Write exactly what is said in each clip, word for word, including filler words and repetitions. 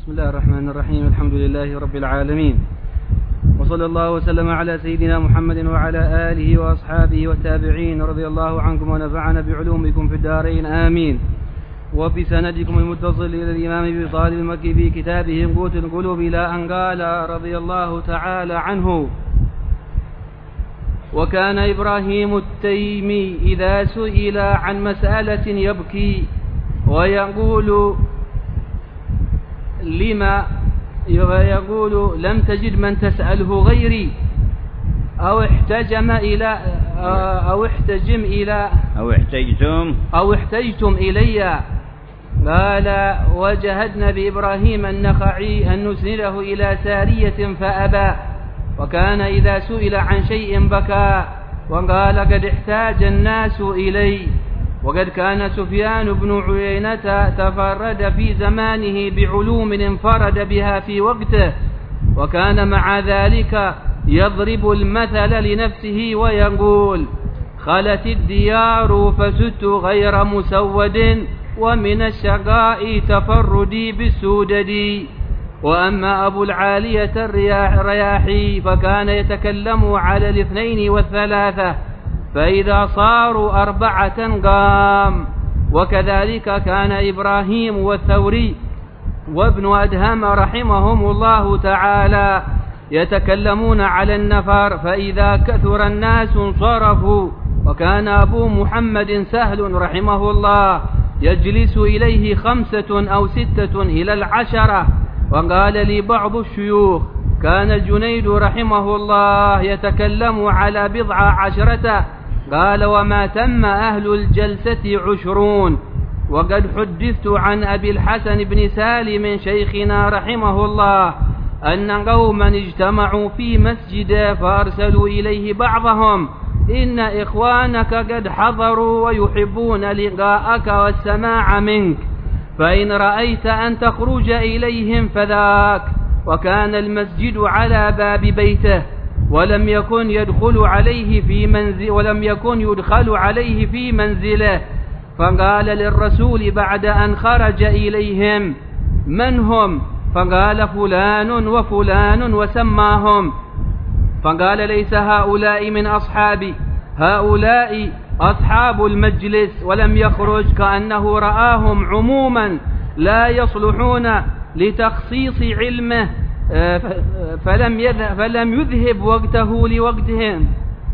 بسم الله الرحمن الرحيم. الحمد لله رب العالمين، وصلى الله وسلم على سيدنا محمد وعلى آله وأصحابه والتابعين، رضي الله عنكم ونفعنا بعلومكم في الدارين آمين. وبسندكم المتصل إلى الإمام أبي طالب المكي في كتابه قوت القلوب إلى أن قال رضي الله تعالى عنه: وكان إبراهيم التيمي إذا سئل عن مسألة يبكي ويقول لما يقول لم تجد من تسأله غيري، أو احتجم إلى أو احتجم إلى أو احتجتم أو احتجتم إلي، قال: وجهدنا بإبراهيم النخعي أن نسنده إلى سارية فأبى، وكان إذا سئل عن شيء بكى وقال: قد احتاج الناس إلي. وقد كان سفيان بن عيينة تفرد في زمانه بعلوم انفرد بها في وقته، وكان مع ذلك يضرب المثل لنفسه ويقول: خلت الديار فزدت غير مسود، ومن الشقاء تفردي بالسودد. وأما أبو العالية الرياحي فكان يتكلم على الاثنين والثلاثة، فإذا صاروا أربعة قام. وكذلك كان إبراهيم والثوري وابن أدهم رحمهم الله تعالى يتكلمون على النفر، فإذا كثر الناس انصرفوا. وكان أبو محمد سهل رحمه الله يجلس إليه خمسة أو ستة إلى العشرة. وقال لي بعض الشيوخ: كان الجنيد رحمه الله يتكلم على بضع عشرة، قال: وما تم أهل الجلسة عشرون. وقد حدثت عن أبي الحسن بن سالم شيخنا رحمه الله أن قوما اجتمعوا في مسجد فأرسلوا إليه بعضهم: إن إخوانك قد حضروا ويحبون لقاءك والسماع منك، فإن رأيت أن تخرج إليهم فذاك. وكان المسجد على باب بيته، ولم يكن يدخل عليه في منزل ولم يكن يدخل عليه في منزله. فقال للرسول بعد أن خرج إليهم: من هم؟ فقال: فلان وفلان، وسماهم. فقال: ليس هؤلاء من أصحابي، هؤلاء أصحاب المجلس. ولم يخرج، كأنه رآهم عموما لا يصلحون لتخصيص علمه، فلم يذهب, فلم يذهب وقته لوقتهم.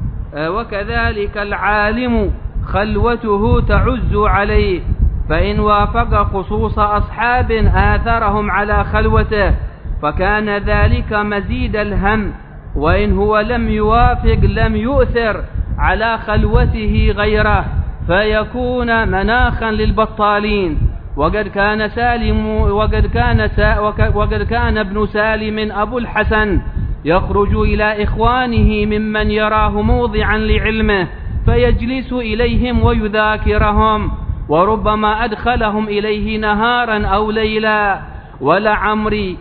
وكذلك العالم خلوته تعز عليه، فإن وافق خصوص أصحاب آثرهم على خلوته فكان ذلك مزيد الهم، وإن هو لم يوافق لم يؤثر على خلوته غيره فيكون مناخا للبطالين. وقد كان سالم وقد كان وقد كان ابن سالم أبو الحسن يخرج إلى إخوانه ممن يراه موضعا لعلمه فيجلس إليهم ويذاكرهم، وربما أدخلهم إليه نهارا أو ليلا. ولعمري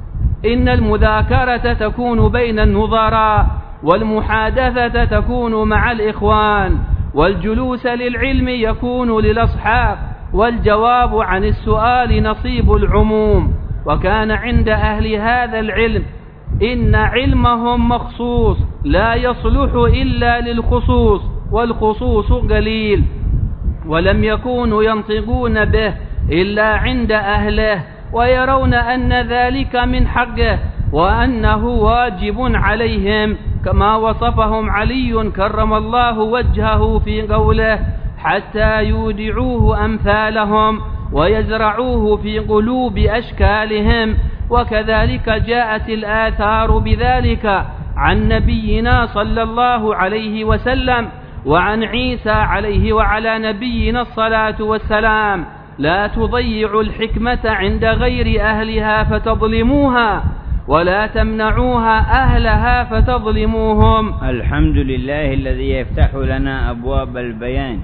إن المذاكرة تكون بين النظراء، والمحادثة تكون مع الإخوان، والجلوس للعلم يكون للأصحاب، والجواب عن السؤال نصيب العموم. وكان عند أهل هذا العلم إن علمهم مخصوص لا يصلح إلا للخصوص، والخصوص قليل، ولم يكونوا ينطقون به إلا عند أهله، ويرون أن ذلك من حقه وأنه واجب عليهم، كما وصفهم علي كرم الله وجهه في قوله: حتى يودعوه أمثالهم ويزرعوه في قلوب أشكالهم. وكذلك جاءت الآثار بذلك عن نبينا صلى الله عليه وسلم وعن عيسى عليه وعلى نبينا الصلاة والسلام: لا تضيعوا الحكمة عند غير أهلها فتظلموها، ولا تمنعوها أهلها فتظلموهم. الحمد لله الذي يفتح لنا أبواب البيان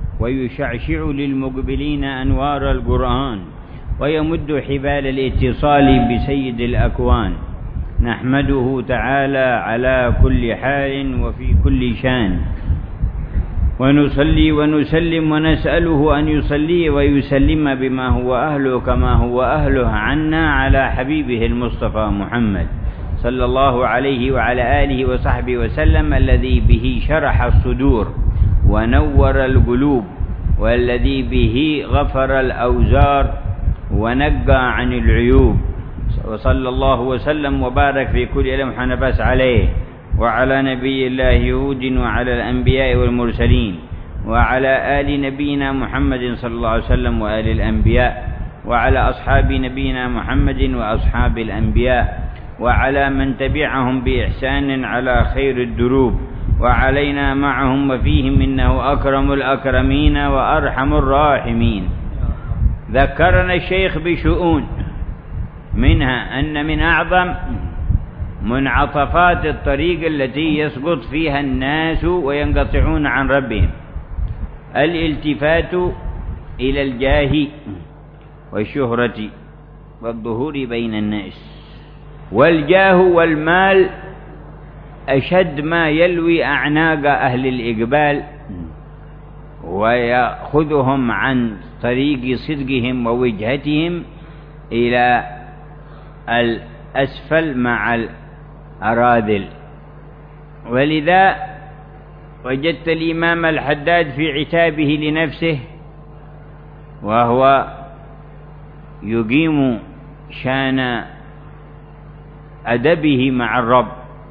ويشعشع للمقبلين أنوار القرآن، ويمد حبال الاتصال بسيد الأكوان. نحمده تعالى على كل حال وفي كل شان، ونصلي ونسلم ونسأله أن يصلي ويسلم بما هو أهله كما هو أهله عنا على حبيبه المصطفى محمد صلى الله عليه وعلى آله وصحبه وسلم، الذي به شرح الصدور ونور القلوب، والذي به غفر الأوزار ونقى عن العيوب. وصلى الله وسلم وبارك في كل لمح نفس عليه وعلى نبي الله هود وعلى الأنبياء والمرسلين وعلى آل نبينا محمد صلى الله عليه وسلم وآل الأنبياء وعلى أصحاب نبينا محمد وأصحاب الأنبياء وعلى من تبعهم بإحسان على خير الدروب وعلينا معهم وفيهم، إنه أكرم الأكرمين وأرحم الراحمين. ذكرنا الشيخ بشؤون، منها أن من أعظم منعطفات الطريق التي يسقط فيها الناس وينقطعون عن ربهم الالتفات إلى الجاه والشهرة والظهور بين الناس. والجاه والمال أشد ما يلوي أعناق أهل الإقبال ويأخذهم عن طريق صدقهم ووجهتهم إلى الأسفل مع الأراذل. ولذا وجدت الإمام الحداد في عتابه لنفسه وهو يقيم شان أدبه مع الرب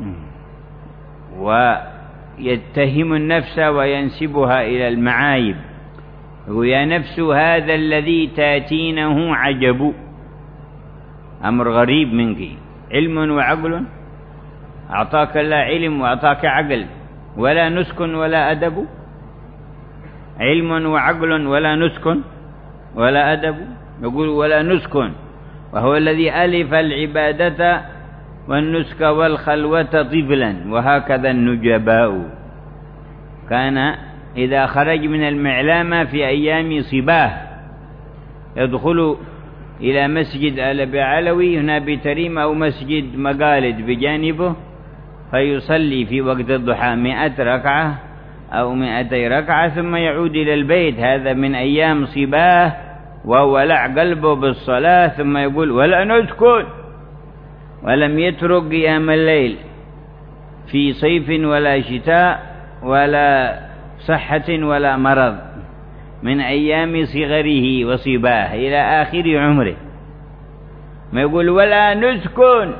ويتهم النفس وينسبها إلى المعايب، ويا نفس هذا الذي تاتينه عجب، أمر غريب منك، علم وعقل، أعطاك الله علم وأعطاك عقل ولا نسكن ولا أدب، علم وعقل ولا نسكن ولا أدب، يقول ولا نسكن، وهو الذي ألف العبادة والنسك والخلوة طفلا، وهكذا النجباء كان إذا خرج من المعلامة في أيام صباه يدخل إلى مسجد آل بعلوي هنا بتريم أو مسجد مقالد بجانبه فيصلي في وقت الضحى مئة ركعة أو مئتي ركعة ثم يعود إلى البيت، هذا من أيام صباه وولع قلبه بالصلاة، ثم يقول ولا نسكن، ولم يترك قيام الليل في صيف ولا شتاء ولا صحة ولا مرض من أيام صغره وصباه إلى آخر عمره، ما يقول ولا نسكن.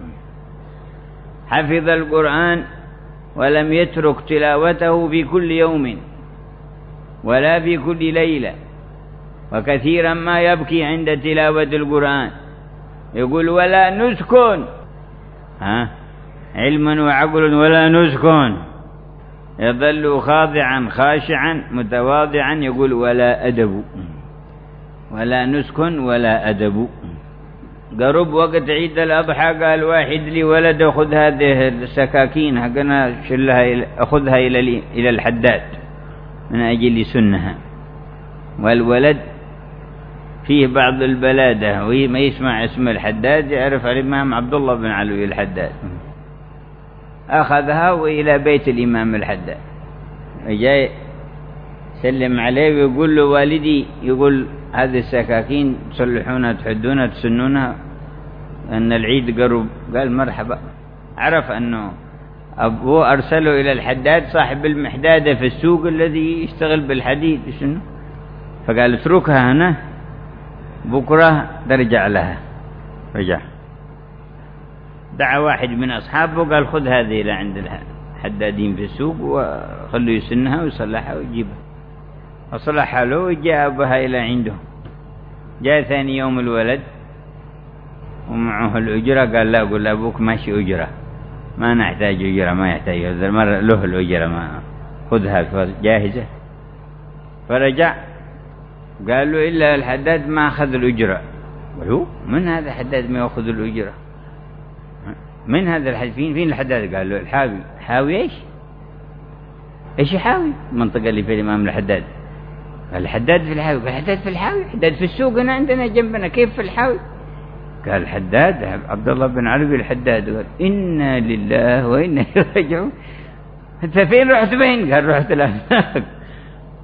حفظ القرآن ولم يترك تلاوته في كل يوم ولا في كل ليلة، وكثيرا ما يبكي عند تلاوة القرآن، يقول ولا نسكن، ها علم وعقل ولا نسكن، يظل خاضعا خاشعا متواضعا، يقول ولا أدب، ولا نسكن ولا أدب. قرب وقت عيد الأضحى قال واحد لي ولد أخذ هذه السكاكين حقنا شلها أخذها إلى إلى الحداد من أجل سنها، والولد فيه بعض البلادة وما يسمع اسم الحداد يعرف الإمام عبد الله بن علوي الحداد، أخذها وإلى بيت الإمام الحداد، جاي سلم عليه ويقول له والدي، يقول هذه السكاكين تصلحونها تحدونها تسنونها أن العيد قرب، قال مرحبا. عرف أنه أبوه أرسله إلى الحداد صاحب المحدادة في السوق الذي يشتغل بالحديد شنو، فقال اتركها هنا بكرة ترجع لها. رجع دعا واحد من أصحابه قال خذ هذه إلى عند الحدادين في السوق وخلوا يسنها ويصلحها ويجيبها، وصلحها له وجاء بها إلى عنده. جاء ثاني يوم الولد ومعه الأجرة، قال لا قل أبوك ماشي أجرة، ما نحتاج أجرة، ما يحتاج هذا المرة له الأجرة، ما خذها جاهزة. فرجع قال له إلا الحداد ما أخذ الأجرة. قالوا من هذا حداد ما يأخذ الأجرة؟ من هذا الحداد؟ فين فين الحداد؟ قال له الحاوي. حاوي إيش؟ إيش حاوي؟ المنطقة اللي في الإمام الحداد. قال الحداد في الحاوي. قال الحداد في الحاوي؟ الحداد في السوق هنا عندنا جنبنا، كيف في الحاوي؟ قال الحداد عبد الله بن علوي الحداد. قال إنا لله وإنا إليه راجعون. أنت فين رحت؟ فين؟ قال رحت لهناك.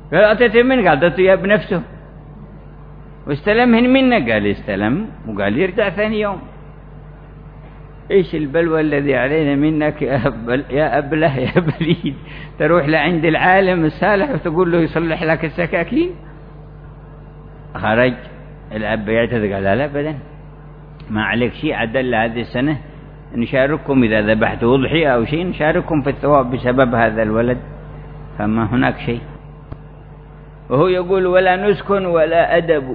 قال أعطيته منك؟ قال أعطيته إياه بنفسه. واستلمهن منك؟ قال استلم، وقال يرجع ثاني يوم. إيش البلوى الذي علينا منك يا أبل يا أبله يا بليد، تروح لعند العالم الصالح وتقول له يصلح لك السكاكين؟ خرج الأب يعتذر، قال لا أبدا، ما عليك شيء، عدل هذه السنة نشارككم إذا ذبحتوا أضحية أو شيء، نشارككم في الثواب بسبب هذا الولد، فما هناك شيء. وهو يقول ولا نسكن ولا أدب.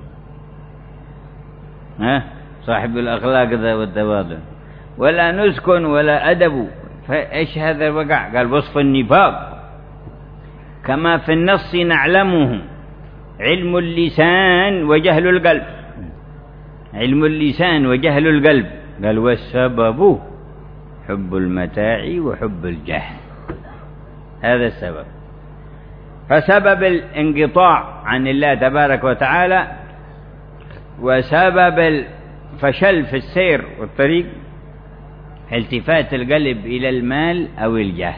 ها صاحب الأخلاق ذا والتواضع، ولا نسكن ولا أدب. فإيش هذا الوقع؟ قال وصف النفاق كما في النص نعلمه علم اللسان وجهل القلب. علم اللسان وجهل القلب. قال والسبب حب المتاع وحب الجاه، هذا السبب. فسبب الانقطاع عن الله تبارك وتعالى وسبب الفشل في السير والطريق التفات القلب إلى المال أو الجاه،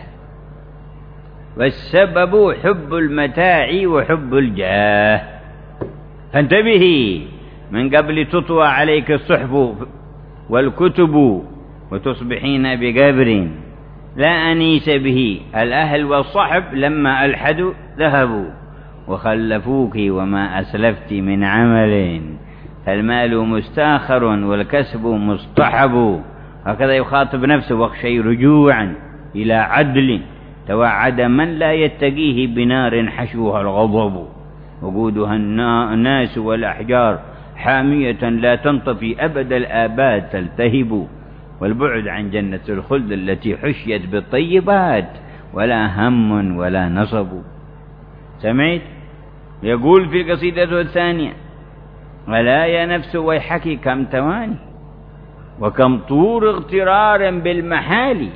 والسبب حب المتاع وحب الجاه. فانتبهي من قبل تطوى عليك الصحف والكتب وتصبحين بقبر لا أنيس به. الأهل والصحب لما ألحدوا ذهبوا وخلفوك وما أسلفت من عمل، فالمال مستاخر والكسب مصطحب. هكذا يخاطب نفسه واخشي رجوعا إلى عدل توعد من لا يتقيه بنار حشوها الغضب، وقودها الناس والأحجار حامية لا تنطفي أبد الآباد تلتهب، والبعد عن جنة الخلد التي حشيت بالطيبات ولا هم ولا نصب. سمعت؟ يقول في القصيدة الثانية ألا يا نفس ويحك كم تواني وكم طور اغترار بالمحال،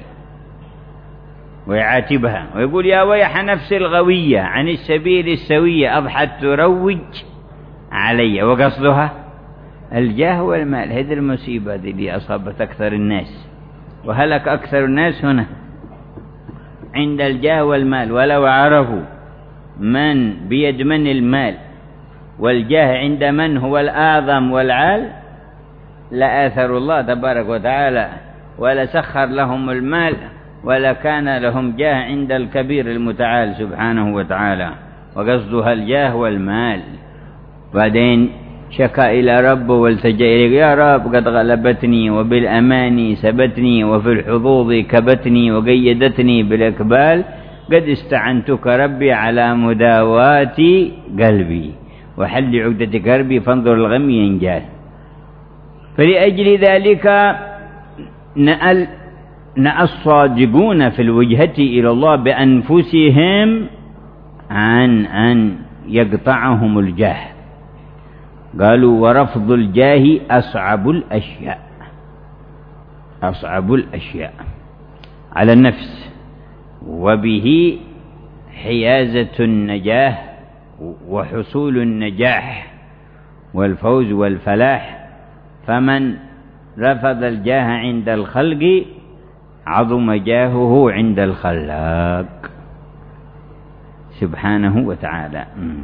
ويعاتبها ويقول يا ويح نفس الغوية عن السبيل السوية أضحت تروج علي. وقصدها الجاه والمال. هذه المصيبة اللي أصابت أكثر الناس وهلك أكثر الناس هنا عند الجاه والمال. ولو عرفوا من بيد من المال والجاه عند من هو الأعظم والعال لآثروا الله تبارك وتعالى ولسخر لهم المال ولكان لهم جاه عند الكبير المتعال سبحانه وتعالى. وقصدها الجاه والمال. بعدين شكا إلى ربه والتجأ إليه يا رب قد غلبتني وبالأماني سبتني وفي الحظوظ كبتني وقيدتني بالإقبال قد استعنتك ربي على مداواة قلبي وحل عقدة كربي فانظر الغم ينجال. فلأجل ذلك نأل نأى الصادقون في الوجهة إلى الله بأنفسهم عن أن يقطعهم الجاه. قالوا ورفض الجاه أصعب الأشياء، أصعب الأشياء على النفس، وبه حيازة النجاح وحصول النجاح والفوز والفلاح. فمن رفض الجاه عند الخلق عظم جاهه عند الخلاق سبحانه وتعالى.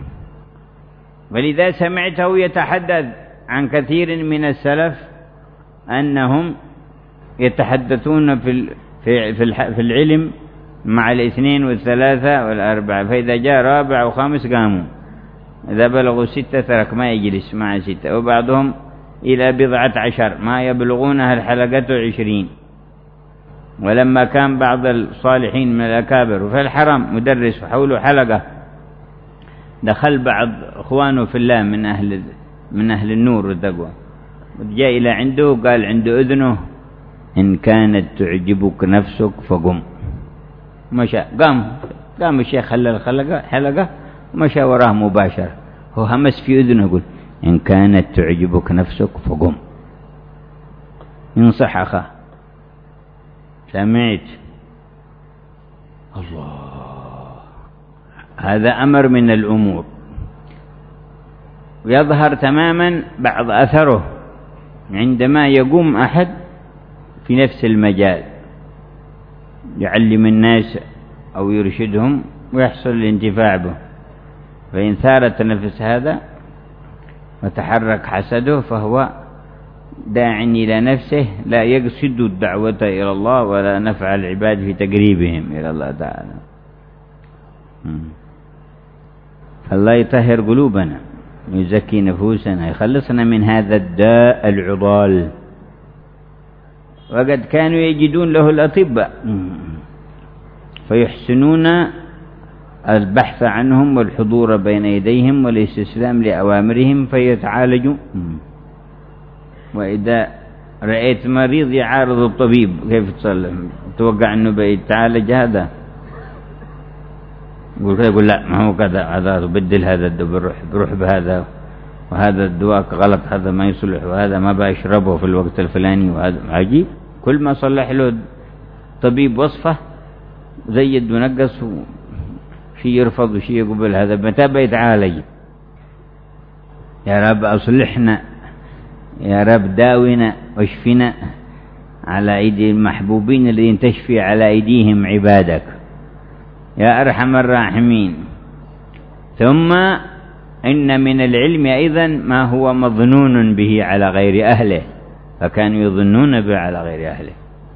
ولذا سمعته يتحدث عن كثير من السلف أنهم يتحدثون في في العلم مع الاثنين والثلاثة والأربعة، فإذا جاء رابع وخامس قاموا، إذا بلغوا ستة ترك ما يجلس مع ستة، وبعضهم إلى بضعة عشر ما يبلغونها الحلقة عشرين. ولما كان بعض الصالحين من الأكابر وفي الحرم مدرس حوله حلقة، دخل بعض إخوانه في الله من أهل من أهل النور والتقوى، جاء إلى عنده قال عنده أذنه إن كانت تعجبك نفسك فقم. مشى قام قام الشيخ خلى الحلقة حلقة ومشى وراه مباشرة، هو همس في أذنه يقول إن كانت تعجبك نفسك فقم. ينصح أخاه. سمعت؟ الله، هذا أمر من الأمور ويظهر تماما بعض أثره عندما يقوم أحد في نفس المجال يعلم الناس أو يرشدهم ويحصل الانتفاع به. فإن ثارت نفس هذا وتحرك حسده فهو داع إلى نفسه لا يقصد الدعوة إلى الله ولا نفع العباد في تقريبهم إلى الله تعالى. فالله يطهر قلوبنا يزكي نفوسنا يخلصنا من هذا الداء العضال. وقد كانوا يجدون له الأطباء فيحسنون البحث عنهم والحضور بين يديهم والاستسلام لأوامرهم فيتعالجوا. وإذا رأيت مريض يعارض الطبيب كيف تصلح؟ توقع أنه بيتعالج هذا؟ يقول لا ما هو كذا، هذا بدل هذا الدواء بروح بروح بهذا، وهذا الدواء غلط، هذا ما يصلح، وهذا ما بيشربه في الوقت الفلاني. وهذا عجيب، كل ما صلح له طبيب وصفه زيد ونقص، شيء يرفض وشيء يقبل. هذا متى بيتعالج؟ يا رب أصلحنا، يا رب داونا واشفنا على أيدي المحبوبين الذين تشفي على أيديهم عبادك يا أرحم الراحمين. ثم إن من العلم أيضا ما هو مظنون به على غير أهله، فكانوا يظنون به على غير أهله.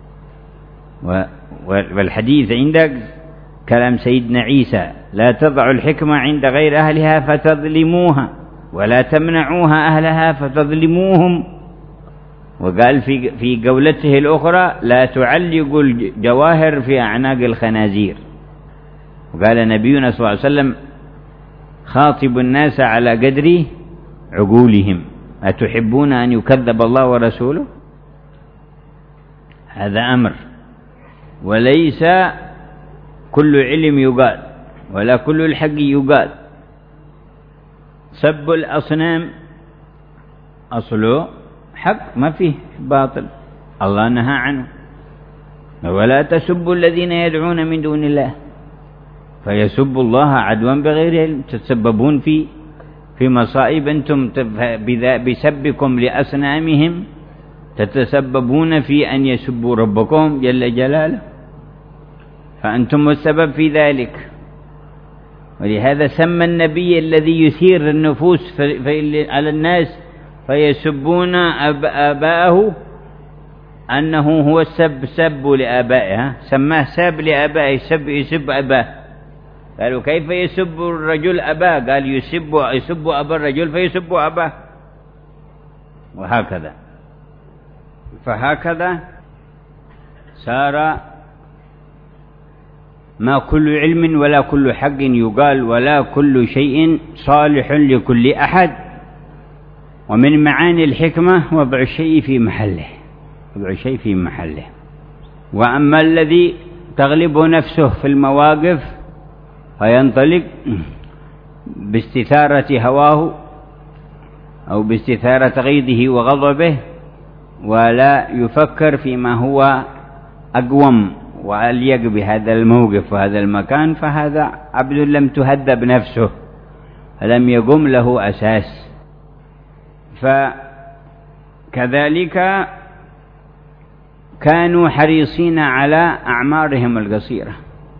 والحديث عندك كلام سيدنا عيسى: لا تضع الحكمة عند غير أهلها فتظلموها، ولا تمنعوها أهلها فتظلموهم. وقال في في قولته الأخرى: لا تعلقوا الجواهر في أعناق الخنازير. وقال نبينا صلى الله عليه وسلم: خاطب الناس على قدر عقولهم، أتحبون أن يكذب الله ورسوله؟ هذا أمر، وليس كل علم يقال ولا كل الحق يقال. سب الأصنام أصله حق، ما فيه باطل، الله نهى عنه. ولا تسبوا الذين يدعون من دون الله فيسبوا الله عدوا بغير علم. تتسببون في في مصائب أنتم بسبكم لأصنامهم، تتسببون في أن يسبوا ربكم جل جلاله، فأنتم السبب في ذلك. ولهذا سمى النبي الذي يثير النفوس على الناس فيسبون آباءه أنه هو السب سب لآبائها، سماه سب لآبائه، سب يسب أباه. قالوا: كيف يسب الرجل أباه؟ قال: يسب يسب أبا الرجل فيسب أباه. وهكذا فهكذا صار ما كل علم ولا كل حق يقال ولا كل شيء صالح لكل أحد. ومن معاني الحكمة وضع الشيء في محله، وضع الشيء في محله. وأما الذي تغلب نفسه في المواقف فينطلق باستثارة هواه أو باستثارة غيظه وغضبه، ولا يفكر فيما هو أقوم وأليق بهذا الموقف وهذا المكان، فهذا عبد لم تهذب نفسه، فلم يقم له أساس. فكذلك كانوا حريصين على أعمارهم القصيرة،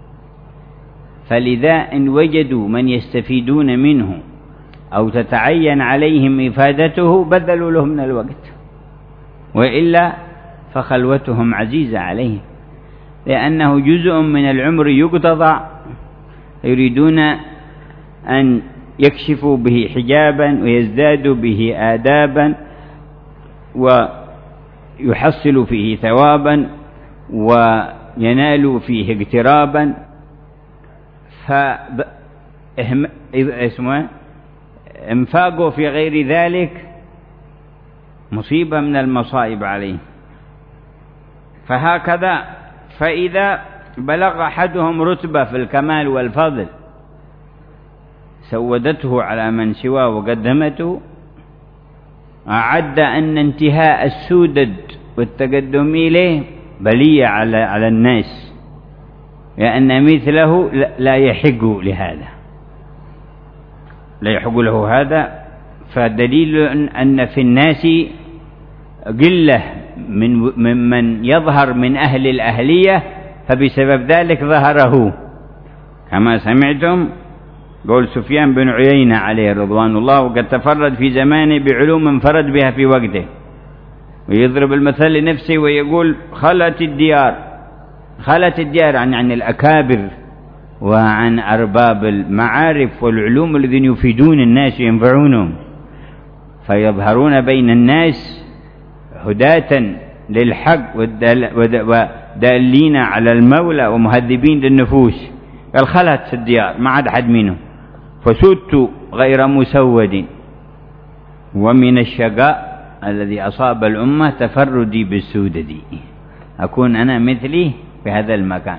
فلذا إن وجدوا من يستفيدون منه أو تتعين عليهم إفادته بذلوا له من الوقت، وإلا فخلوتهم عزيزة عليهم، لأنه جزء من العمر يقتضى، يريدون أن يكشفوا به حجابا ويزدادوا به آدابا ويحصلوا فيه ثوابا وينالوا فيه اقترابا. فانفاقوا في غير ذلك مصيبة من المصائب عليه. فهكذا فإذا بلغ أحدهم رتبة في الكمال والفضل سودته على من سواه وقدمته، أعد أن انتهاء السودد والتقدم إليه بلية على على الناس، لأن مثله لا يحق لهذا، لا يحق له هذا. فدليل أن في الناس قلة من ممن يظهر من أهل الأهلية، فبسبب ذلك ظهره. كما سمعتم قول سفيان بن عيينة عليه رضوان الله: وقد تفرد في زمانه بعلوم انفرد بها في وقته. ويضرب المثل لنفسه ويقول: خلت الديار، خلت الديار عن عن الأكابر وعن أرباب المعارف والعلوم الذين يفيدون الناس وينفعونهم، فيظهرون بين الناس هداة للحق ودالين على المولى ومهذبين للنفوس. قال: خلت الديار، ما عاد أحد منهم، فسدت غير مسود. ومن الشقاء الذي أصاب الأمة تفردي بالسودة، أكون أنا مثلي في هذا المكان.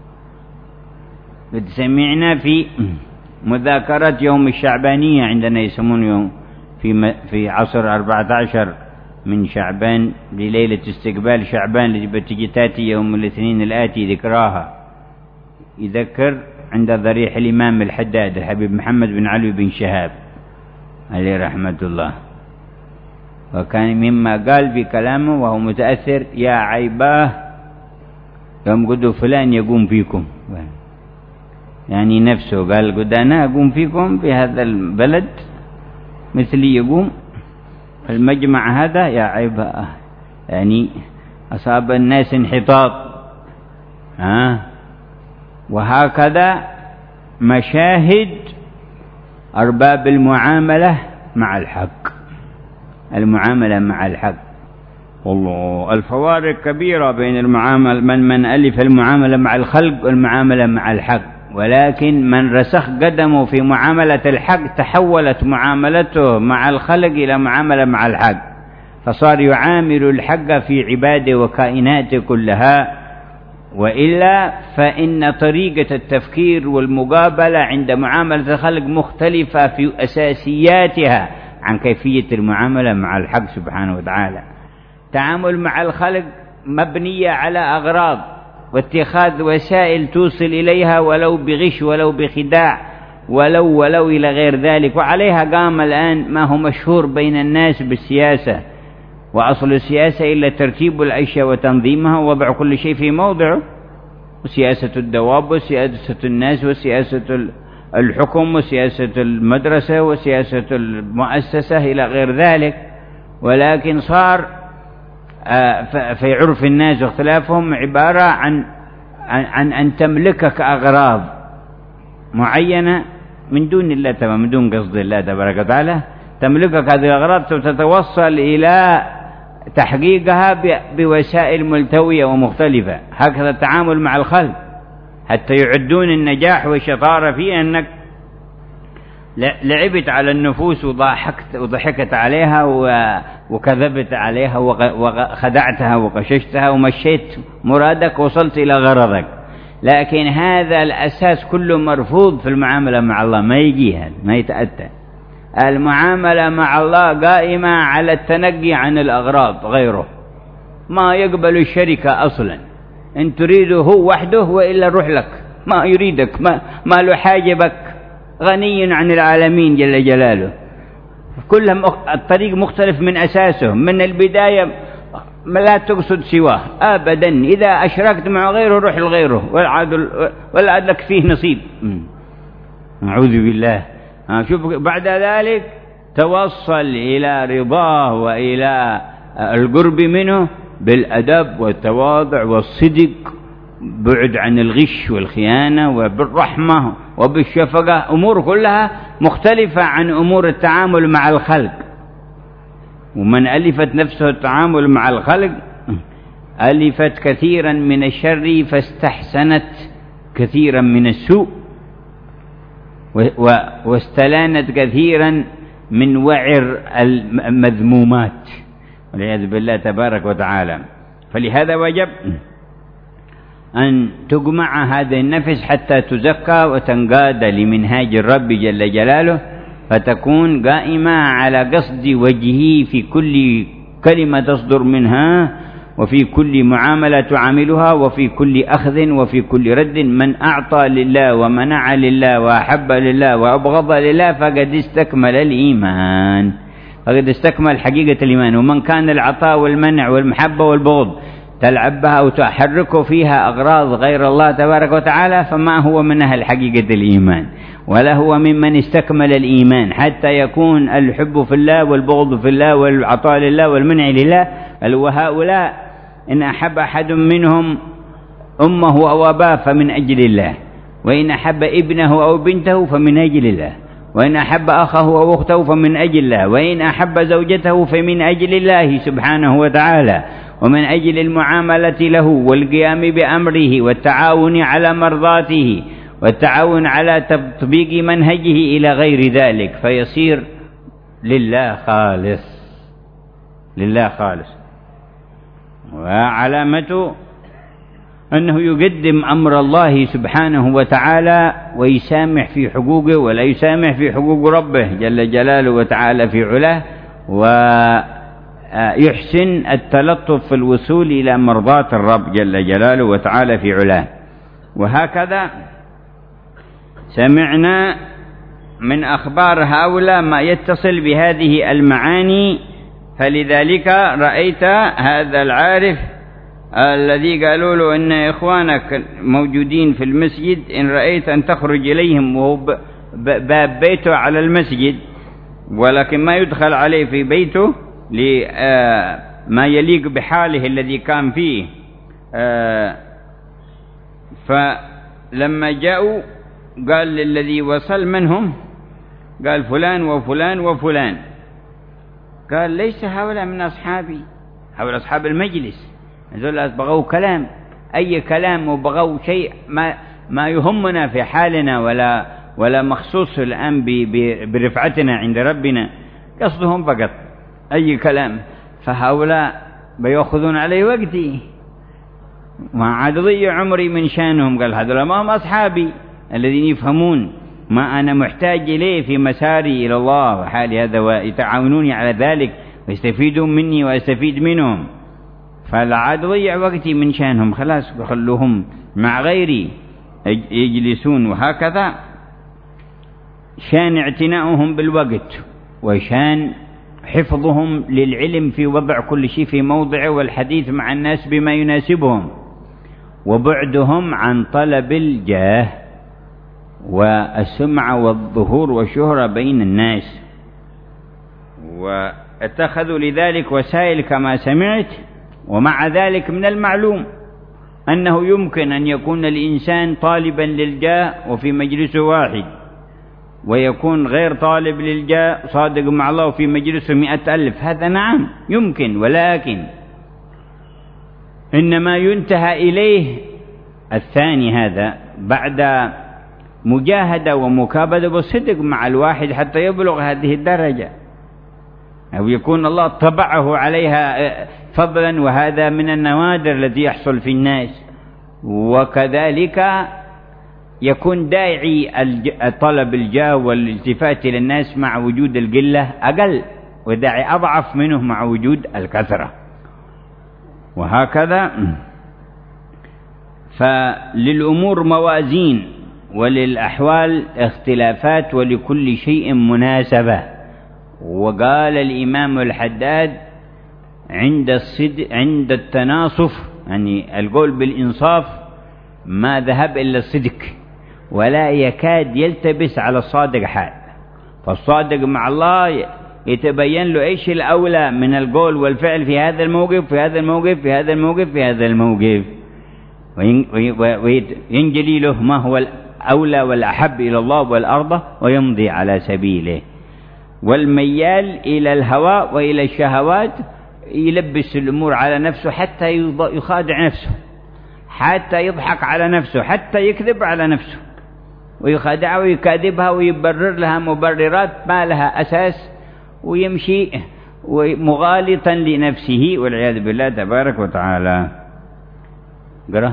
قد سمعنا في مذاكرة يوم الشعبانية عندنا، يسمون يوم في في عصر أربعة عشر من شعبان لليلة استقبال شعبان اللي بتجي تاتي يوم الاثنين الآتي ذكراها. يذكر عند ضريح الإمام الحداد الحبيب محمد بن علي بن شهاب عليه رحمة الله. وكان مما قال بكلامه وهو متأثر: يا عيباه يوم قدوا فلان يقوم فيكم، يعني نفسه قال: قد أنا أقوم فيكم في هذا البلد مثلي يقوم المجمع هذا، يا عيباه، يعني أصاب الناس انحطاط. ها وهكذا مشاهد أرباب المعاملة مع الحق، المعاملة مع الحق. والله الفوارق كبيرة بين المعاملة من من ألف المعاملة مع الخلق والمعاملة مع الحق، ولكن من رسخ قدمه في معاملة الحق تحولت معاملته مع الخلق إلى معاملة مع الحق، فصار يعامل الحق في عباده وكائناته كلها. وإلا فإن طريقة التفكير والمقابلة عند معاملة الخلق مختلفة في أساسياتها عن كيفية المعاملة مع الحق سبحانه وتعالى. تعامل مع الخلق مبنية على أغراض واتخاذ وسائل توصل إليها ولو بغش ولو بخداع ولو ولو إلى غير ذلك، وعليها قام الآن ما هو مشهور بين الناس بالسياسة. وأصل السياسة إلا ترتيب الأشياء وتنظيمها ووضع كل شيء في موضعه، وسياسة الدواب وسياسة الناس وسياسة الحكم وسياسة المدرسة وسياسة المؤسسة إلى غير ذلك. ولكن صار في عرف الناس واختلافهم عبارة عن عن أن تملكك أغراض معينة من دون الله تمام، من دون قصد الله تبارك وتعالى، تملكك هذه الأغراض وتتوصل إلى تحقيقها بوسائل ملتوية ومختلفة. هكذا التعامل مع الخلق حتى يعدون النجاح والشطارة في أنك لعبت على النفوس وضحكت وضحكت عليها وكذبت عليها وخدعتها وغششتها ومشيت مرادك وصلت إلى غرضك. لكن هذا الأساس كله مرفوض في المعاملة مع الله، ما يجي هذا، ما يتأتى. المعاملة مع الله قائمة على التنقي عن الأغراض غيره، ما يقبل الشركة أصلا، إن تريده هو وحده وإلا روح لك، ما يريدك، ما, ما له حاجة بك، غني عن العالمين جل جلاله. كلهم الطريق مختلف من أساسه، من البداية لا تقصد سواه أبدا، إذا أشركت مع غيره روح لغيره ولا عاد لك فيه نصيب. أعوذ بالله. شوف بعد ذلك توصل إلى رضاه وإلى القرب منه بالأدب والتواضع والصدق، بعد عن الغش والخيانة، وبالرحمة وبالشفقة، أمور كلها مختلفة عن أمور التعامل مع الخلق. ومن ألفت نفسه التعامل مع الخلق ألفت كثيرا من الشر فاستحسنت كثيرا من السوء، واستلانت كثيرا من وعر المذمومات والعياذ بالله تبارك وتعالى. فلهذا وجب أن تجمع هذه النفس حتى تزكى وتنقاد لمنهاج الرب جل جلاله، فتكون قائمة على قصد وجهه في كل كلمة تصدر منها، وفي كل معاملة تعاملها، وفي كل أخذ وفي كل رد. من أعطى لله ومنع لله وأحب لله وأبغض لله فقد استكمل الإيمان، فقد استكمل حقيقة الإيمان. ومن كان العطاء والمنع والمحبة والبغض تلعب بها أو تحرك فيها أغراض غير الله تبارك وتعالى فما هو من أهل حقيقة الإيمان، ولا هو ممن استكمل الإيمان حتى يكون الحب في الله والبغض في الله والعطاء لله والمنع لله. وهؤلاء إن أحب أحد منهم أمه أو أباه فمن أجل الله، وإن أحب ابنه أو بنته فمن أجل الله، وإن أحب أخاه أو أخته فمن أجل الله، وإن أحب زوجته فمن أجل الله سبحانه وتعالى، ومن أجل المعاملة له والقيام بأمره والتعاون على مرضاته والتعاون على تطبيق منهجه إلى غير ذلك، فيصير لله خالص، لله خالص. وعلامته أنه يقدم أمر الله سبحانه وتعالى ويسامح في حقوقه ولا يسامح في حقوق ربه جل جلاله وتعالى في علاه، ويحسن التلطف في الوصول إلى مرضاة الرب جل جلاله وتعالى في علاه. وهكذا سمعنا من أخبار هؤلاء ما يتصل بهذه المعاني، فلذلك رأيت هذا العارف الذي قالوا له إن إخوانك موجودين في المسجد، إن رأيت أن تخرج إليهم، وهو باب بيته على المسجد ولكن ما يدخل عليه في بيته لما يليق بحاله الذي كان فيه. فلما جاءوا قال للذي وصل منهم، قال فلان وفلان وفلان، قال ليس هؤلاء من أصحابي، هؤلاء أصحاب المجلس، هذول بغوا كلام، أي كلام وبغوا شيء ما ما يهمنا في حالنا ولا ولا مخصوص الآن برفعتنا عند ربنا، قصدهم فقط أي كلام، فهؤلاء بيأخذون علي وقتي ما عاد ضيع عمري من شانهم. قال هذول ما هم أصحابي الذين يفهمون ما أنا محتاج إليه في مساري إلى الله وحالي هذا، ويتعاونوني على ذلك ويستفيدون مني وأستفيد منهم، فلا عاد ضيع وقتي من شانهم، خلاص بخلوهم مع غيري يجلسون. وهكذا شان اعتناؤهم بالوقت، وشان حفظهم للعلم في وضع كل شيء في موضعه، والحديث مع الناس بما يناسبهم، وبعدهم عن طلب الجاه والسمعة والظهور والشهرة بين الناس. واتخذوا لذلك وسائل كما سمعت. ومع ذلك من المعلوم أنه يمكن أن يكون الإنسان طالبا للجاه وفي مجلس واحد، ويكون غير طالب للجاه صادق مع الله وفي مجلسه مئة ألف، هذا نعم يمكن، ولكن إنما ينتهى إليه الثاني هذا بعد مجاهدة ومكابدة وصدق مع الواحد حتى يبلغ هذه الدرجة، أو يكون الله طبعه عليها فضلا، وهذا من النوادر التي يحصل في الناس. وكذلك يكون داعي طلب الجاه والالتفات إلى الناس مع وجود القلة أقل، وداعي أضعف منه مع وجود الكثرة. وهكذا فللأمور موازين وللأحوال اختلافات ولكل شيء مناسبة. وقال الإمام الحداد عند الصدق عند التناصف، يعني القول بالإنصاف، ما ذهب إلا الصدق، ولا يكاد يلتبس على الصادق حال. فالصادق مع الله يتبين له إيش الأولى من القول والفعل في هذا الموقف في هذا الموقف في هذا الموقف في هذا الموقف، وينجلي له ما هو الأولى والأحب إلى الله والأرض ويمضي على سبيله. والميال إلى الهوى وإلى الشهوات يلبس الأمور على نفسه حتى يخادع نفسه، حتى يضحك على نفسه، حتى يكذب على نفسه ويخادعها ويكاذبها ويبرر لها مبررات ما لها أساس، ويمشي مغالطا لنفسه والعياذ بالله تبارك وتعالى. قرأ.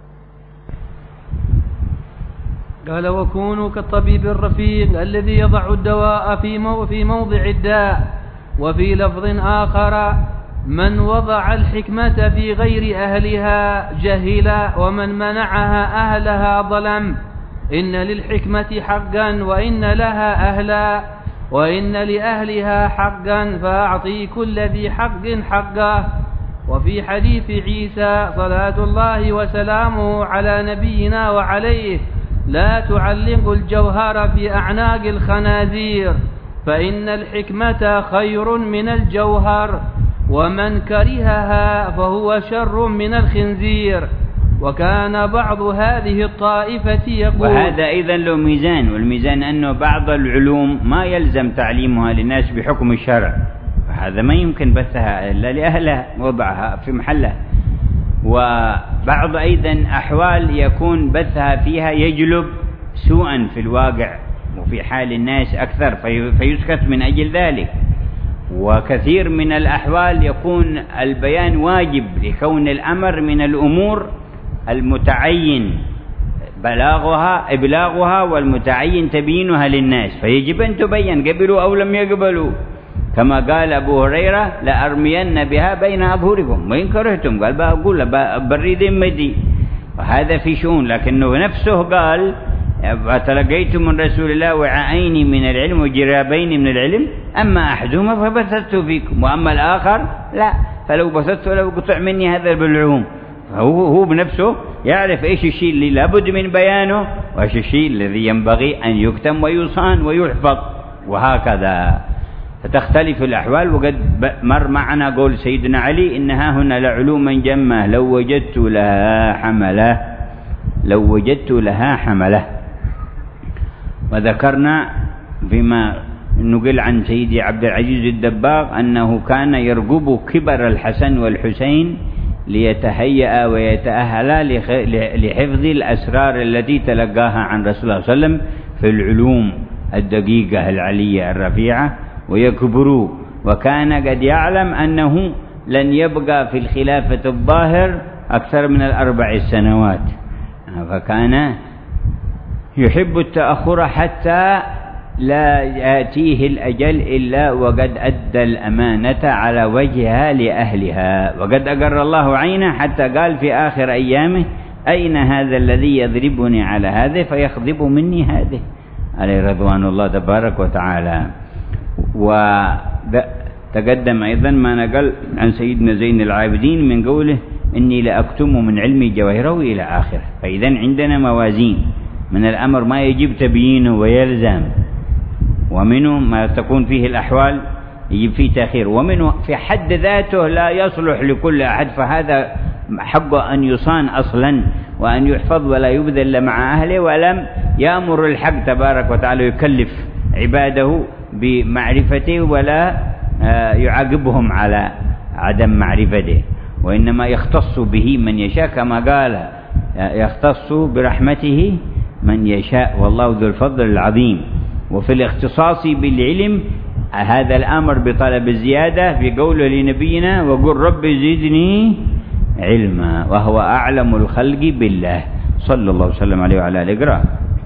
قال وكونوا كالطبيب الرفيق الذي يضع الدواء في في موضع الداء. وفي لفظ آخر من وضع الحكمة في غير أهلها جهل، ومن منعها أهلها ظلم. إن للحكمة حقا وإن لها أهلا، وإن لأهلها حقا فأعطي كل ذي حق حقه. وفي حديث عيسى صلاة الله وسلامه على نبينا وعليه: لا تعلقوا الجوهر في أعناق الخنازير فإن الحكمة خير من الجوهر، ومن كرهها فهو شر من الخنزير. وكان بعض هذه الطائفة يقول. وهذا أيضا له ميزان، والميزان أنه بعض العلوم ما يلزم تعليمها للناس بحكم الشرع، هذا ما يمكن بثها إلا لأهلها، وضعها في محلها. وبعض أيضا أحوال يكون بثها فيها يجلب سوءا في الواقع وفي حال الناس أكثر فيسكت من أجل ذلك. وكثير من الأحوال يكون البيان واجب لكون الأمر من الأمور المتعين بلاغها إبلاغها والمتعين تبيينها للناس، فيجب أن تبين قبلوا أو لم يقبلوا، كما قال أبو هريرة: لأرمين بها بين أظهركم وإن كرهتم، قال بقول بريد مدي، وهذا في شؤون. لكنه نفسه قال: فتلقيت من رسول الله وعائين من العلم وجرابين من العلم، أما أحدهما فبثثت فيكم وأما الآخر لا، فلو بثثت لو قطع مني هذا بالعموم. فهو هو بنفسه يعرف إيش الشيء اللي لابد من بيانه وإيش الشيء الذي ينبغي أن يكتم ويصان ويحفظ، وهكذا. فتختلف الأحوال. وقد مر معنا قول سيدنا علي: إنها هنا لعلوما جمة لو وجدت لها حملة، لو وجدت لها حملة. وذكرنا فيما نقل عن سيدي عبد العزيز الدباغ أنه كان يرغب كبر الحسن والحسين ليتهيأ ويتأهلا لحفظ الأسرار التي تلقاها عن رسول الله صلى الله عليه وسلم في العلوم الدقيقة العلية الرفيعة ويكبروا. وكان قد يعلم أنه لن يبقى في الخلافة الظاهر أكثر من الأربع سنوات، فكان يحب التأخر حتى لا يأتيه الأجل إلا وقد أدى الأمانة على وجهها لأهلها. وقد أقر الله عينه حتى قال في آخر أيامه: أين هذا الذي يضربني على هذا فيخضب مني هذه، عليه رضوان الله تبارك وتعالى. وتقدم أيضا ما نقل عن سيدنا زين العابدين من قوله: إني لأكتم من علمي جواهره إلى آخره. فإذا عندنا موازين، من الأمر ما يجب تبيينه ويلزم، ومنه ما تكون فيه الأحوال يجب فيه تأخير، ومنه في حد ذاته لا يصلح لكل أحد، فهذا حقه أن يصان أصلا وأن يحفظ ولا يبذل مع أهله. ولم يأمر الحق تبارك وتعالى يكلف عباده بمعرفته ولا يعاقبهم على عدم معرفته، وإنما يختص به من يشاء، كما قال: يختص برحمته من يشاء والله ذو الفضل العظيم. وفي الاختصاص بالعلم هذا الأمر بطلب الزيادة في قوله لنبينا: وقل رب زدني علما، وهو أعلم الخلق بالله صلى الله عليه وسلم عليه وعلى آله. اقرأ.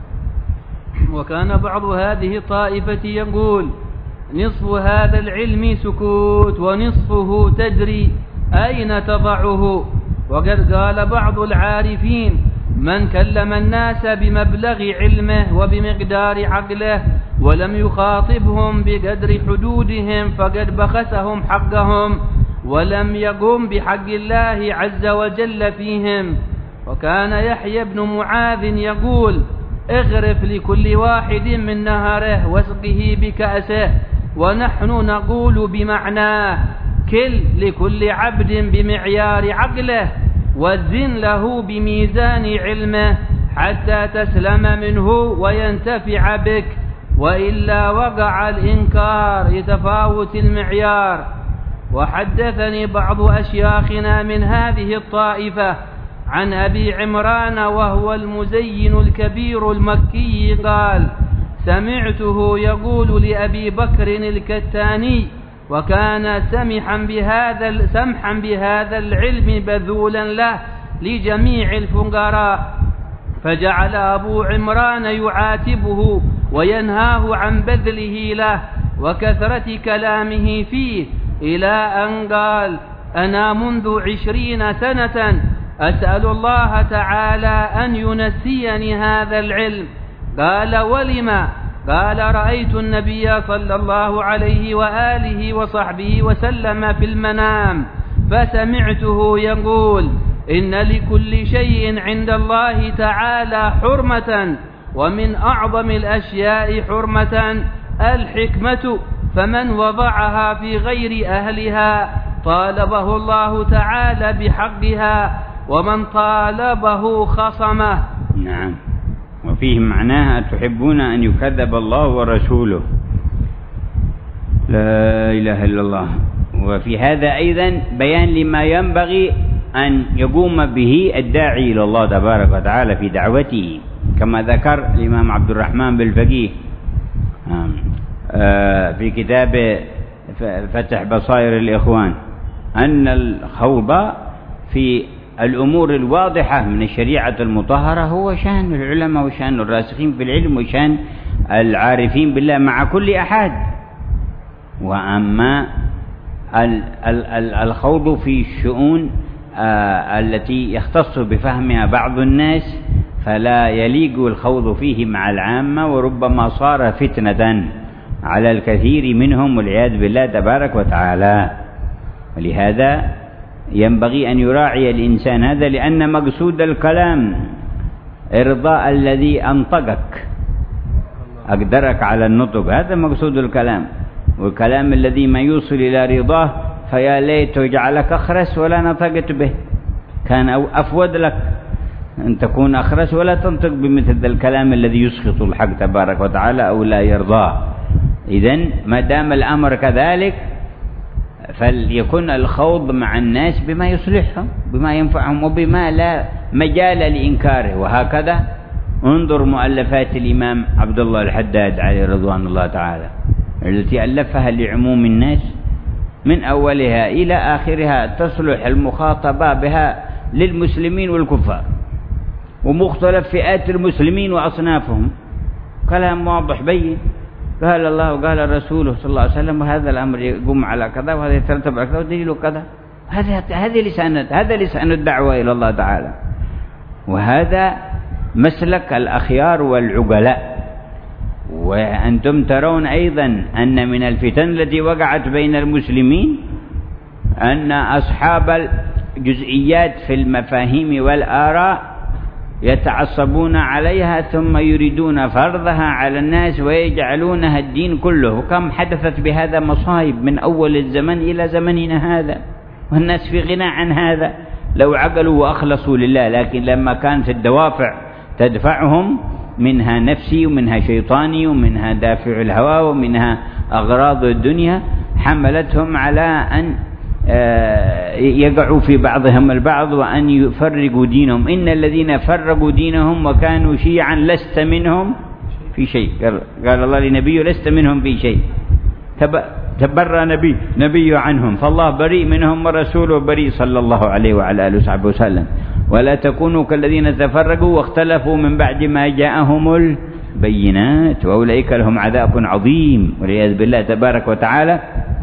وكان بعض هذه الطائفة يقول: نصف هذا العلم سكوت ونصفه تدري أين تضعه. وقد قال بعض العارفين: من كلم الناس بمبلغ علمه وبمقدار عقله ولم يخاطبهم بقدر حدودهم فقد بخسهم حقهم ولم يقم بحق الله عز وجل فيهم. وكان يحيى بن معاذ يقول: اغرف لكل واحد من نهره واسقه بكأسه، ونحن نقول بمعناه: كل لكل عبد بمعيار عقله وزن له بميزان علمه حتى تسلم منه وينتفع بك، وإلا وقع الإنكار لتفاوت المعيار. وحدثني بعض أشياخنا من هذه الطائفة عن أبي عمران وهو المزين الكبير المكي قال: سمعته يقول لأبي بكر الكتاني، وكان سمحا بهذا سمحا بهذا العلم بذولا له لجميع الفقراء، فجعل أبو عمران يعاتبه وينهاه عن بذله له وكثرة كلامه فيه، إلى أن قال: أنا منذ عشرين سنة أسأل الله تعالى أن ينسيني هذا العلم. قال: ولما؟ قال: رأيت النبي صلى الله عليه وآله وصحبه وسلم في المنام فسمعته يقول: إن لكل شيء عند الله تعالى حرمة، ومن أعظم الأشياء حرمة الحكمة، فمن وضعها في غير أهلها طالبه الله تعالى بحقها، ومن طالبه خصمه. نعم. وفيه معناها: تحبون أن يكذب الله ورسوله. لا إله إلا الله. وفي هذا أيضا بيان لما ينبغي أن يقوم به الداعي إلى الله تبارك وتعالى في دعوته، كما ذكر الإمام عبد الرحمن بالفقيه في كتاب فتح بصائر الإخوان أن الخوض في الأمور الواضحة من الشريعة المطهرة هو شأن العلماء وشأن الراسخين في العلم وشأن العارفين بالله مع كل أحد. وأما الخوض في الشؤون التي يختص بفهمها بعض الناس فلا يليق الخوض فيه مع العامة، وربما صار فتنة على الكثير منهم والعياذ بالله تبارك وتعالى. ولهذا ينبغي أن يراعي الإنسان هذا، لأن مقصود الكلام إرضاء الذي أنطقك أقدرك على النطق، هذا مقصود الكلام. والكلام الذي ما يوصل إلى رضاه فيا ليت جعلك أخرس ولا نطقت به، كان أفود لك أن تكون أخرس ولا تنطق بمثل الكلام الذي يسخط الحق تبارك وتعالى أو لا يرضاه. إذن ما دام الأمر كذلك فليكن الخوض مع الناس بما يصلحهم، بما ينفعهم، وبما لا مجال لإنكاره. وهكذا انظر مؤلفات الإمام عبد الله الحداد عليه رضوان الله تعالى التي ألفها لعموم الناس من أولها إلى آخرها، تصلح المخاطبة بها للمسلمين والكفار ومختلف فئات المسلمين وأصنافهم. كلام واضح بين، قال الله وقال رسوله صلى الله عليه وسلم، وهذا الأمر يقوم على كذا وهذا يترتب على كذا ودليل كذا. هذا هذه لسان هذا لسان الدعوة إلى الله تعالى، وهذا مسلك الأخيار والعقلاء. وأنتم ترون أيضا أن من الفتن التي وقعت بين المسلمين أن أصحاب الجزئيات في المفاهيم والآراء يتعصبون عليها ثم يريدون فرضها على الناس ويجعلونها الدين كله. كم حدثت بهذا مصائب من أول الزمن إلى زمننا هذا، والناس في غنى عن هذا لو عقلوا وأخلصوا لله. لكن لما كانت الدوافع تدفعهم، منها نفسي ومنها شيطاني ومنها دافع الهوى ومنها أغراض الدنيا، حملتهم على أن يقعوا في بعضهم البعض وأن يفرقوا دينهم. إن الذين فرقوا دينهم وكانوا شيعا لست منهم في شيء. قال الله لنبيه: لست منهم في شيء، تبرأ نبي نبي عنهم، فالله بريء منهم ورسوله بريء صلى الله عليه وعلى آله وصحبه وسلم. ولا تكونوا كالذين تفرقوا واختلفوا من بعد ما جاءهم البينات وأولئك لهم عذاب عظيم والعياذ بالله تبارك وتعالى.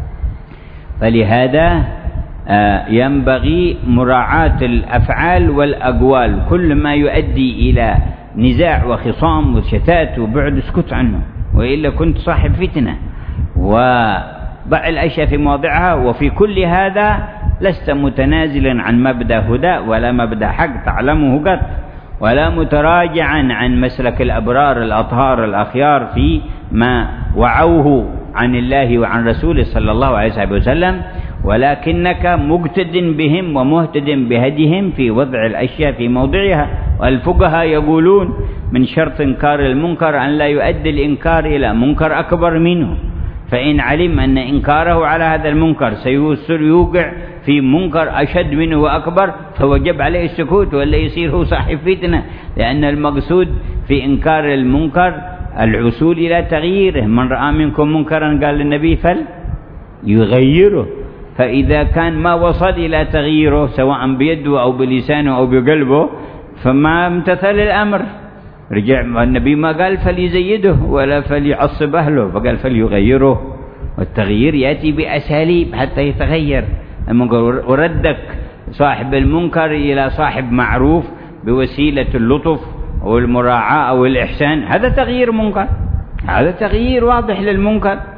فلهذا ينبغي مراعاة الأفعال والأقوال، كل ما يؤدي إلى نزاع وخصام وشتات وبعد اسكت عنه، وإلا كنت صاحب فتنة. وضع الأشياء في مواضعها، وفي كل هذا لست متنازلا عن مبدأ هدى ولا مبدأ حق تعلمه قط، ولا متراجعا عن مسلك الأبرار الأطهار الأخيار في ما وعوه عن الله وعن رسوله صلى الله عليه وسلم، ولكنك مقتد بهم ومهتد بهديهم في وضع الأشياء في موضعها. والفقهاء يقولون من شرط إنكار المنكر أن لا يؤدي الإنكار إلى منكر أكبر منه، فإن علم أن إنكاره على هذا المنكر سيوقع في منكر أشد منه وأكبر فوجب عليه السكوت، ولا يصير هو صاحب فتنة. لأن المقصود في إنكار المنكر الوصول إلى تغييره. من رأى منكم منكرا قال النبي فليغيره، فإذا كان ما وصل إلى تغييره سواء بيده أو بلسانه أو بقلبه فما امتثل الأمر. رجع النبي ما قال فليزيده ولا فليعصب أهله، فقال فليغيره. والتغيير يأتي بأساليب حتى يتغير المنكر. وردك صاحب المنكر إلى صاحب معروف بوسيلة اللطف أو المراعاة أو الإحسان، هذا تغيير منكر، هذا تغيير واضح للمنكر.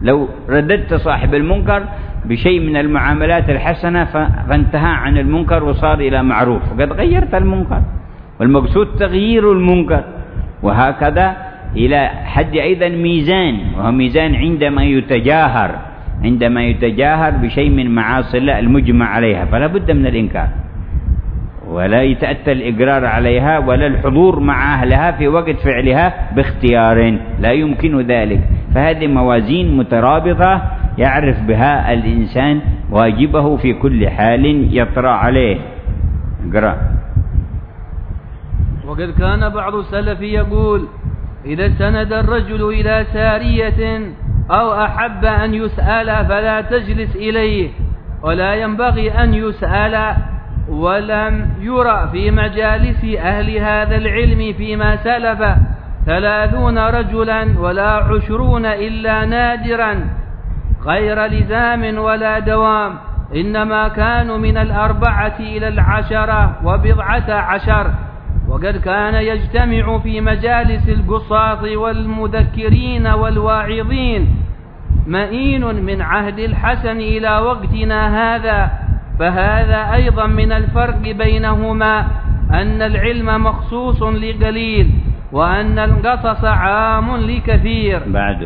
لو رددت صاحب المنكر بشيء من المعاملات الحسنة فانتهى عن المنكر وصار إلى معروف، وقد غيرت المنكر، والمقصود تغيير المنكر. وهكذا إلى حد أيضا ميزان، وهو ميزان عندما يتجاهر عندما يتجاهر بشيء من معاصي الله المجمع عليها، فلا بد من الإنكار، ولا يتأتى الإقرار عليها ولا الحضور مع أهلها في وقت فعلها باختيار، لا يمكن ذلك. فهذه موازين مترابطة يعرف بها الإنسان واجبه في كل حال يطرأ عليه. اقرأ. وقد كان بعض السلف يقول: إذا استند الرجل إلى سارية أو أحب أن يسأل فلا تجلس إليه، ولا ينبغي أن يسأل. ولم يرى في مجالس أهل هذا العلم فيما سلف ثلاثون رجلا ولا عشرون إلا نادرا، غير لزام ولا دوام، إنما كانوا من الأربعة إلى العشرة وبضعة عشر. وقد كان يجتمع في مجالس القصاص والمذكرين والواعظين مئين من عهد الحسن إلى وقتنا هذا. فهذا أيضا من الفرق بينهما، أن العلم مخصوص لقليل وأن القصص عام لكثير. بعده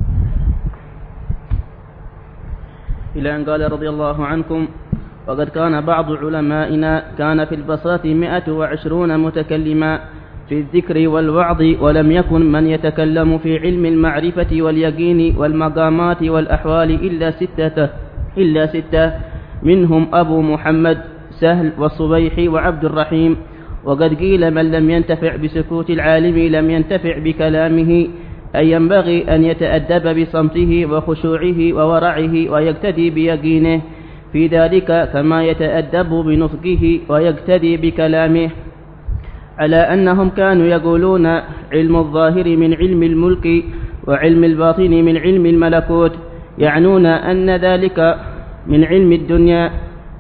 إلى أن قال رضي الله عنكم: وقد كان بعض علمائنا كان في البساط مئة وعشرون متكلما في الذكر والوعظ، ولم يكن من يتكلم في علم المعرفة واليقين والمقامات والأحوال إلا ستة إلا ستة منهم أبو محمد سهل والصبيحي وعبد الرحيم. وقد قيل: من لم ينتفع بسكوت العالم لم ينتفع بكلامه، أي ينبغي أن يتأدب بصمته وخشوعه وورعه ويقتدي بيقينه في ذلك كما يتأدب بنطقه ويقتدي بكلامه، على أنهم كانوا يقولون: علم الظاهر من علم الملك وعلم الباطن من علم الملكوت، يعنون أن ذلك من علم الدنيا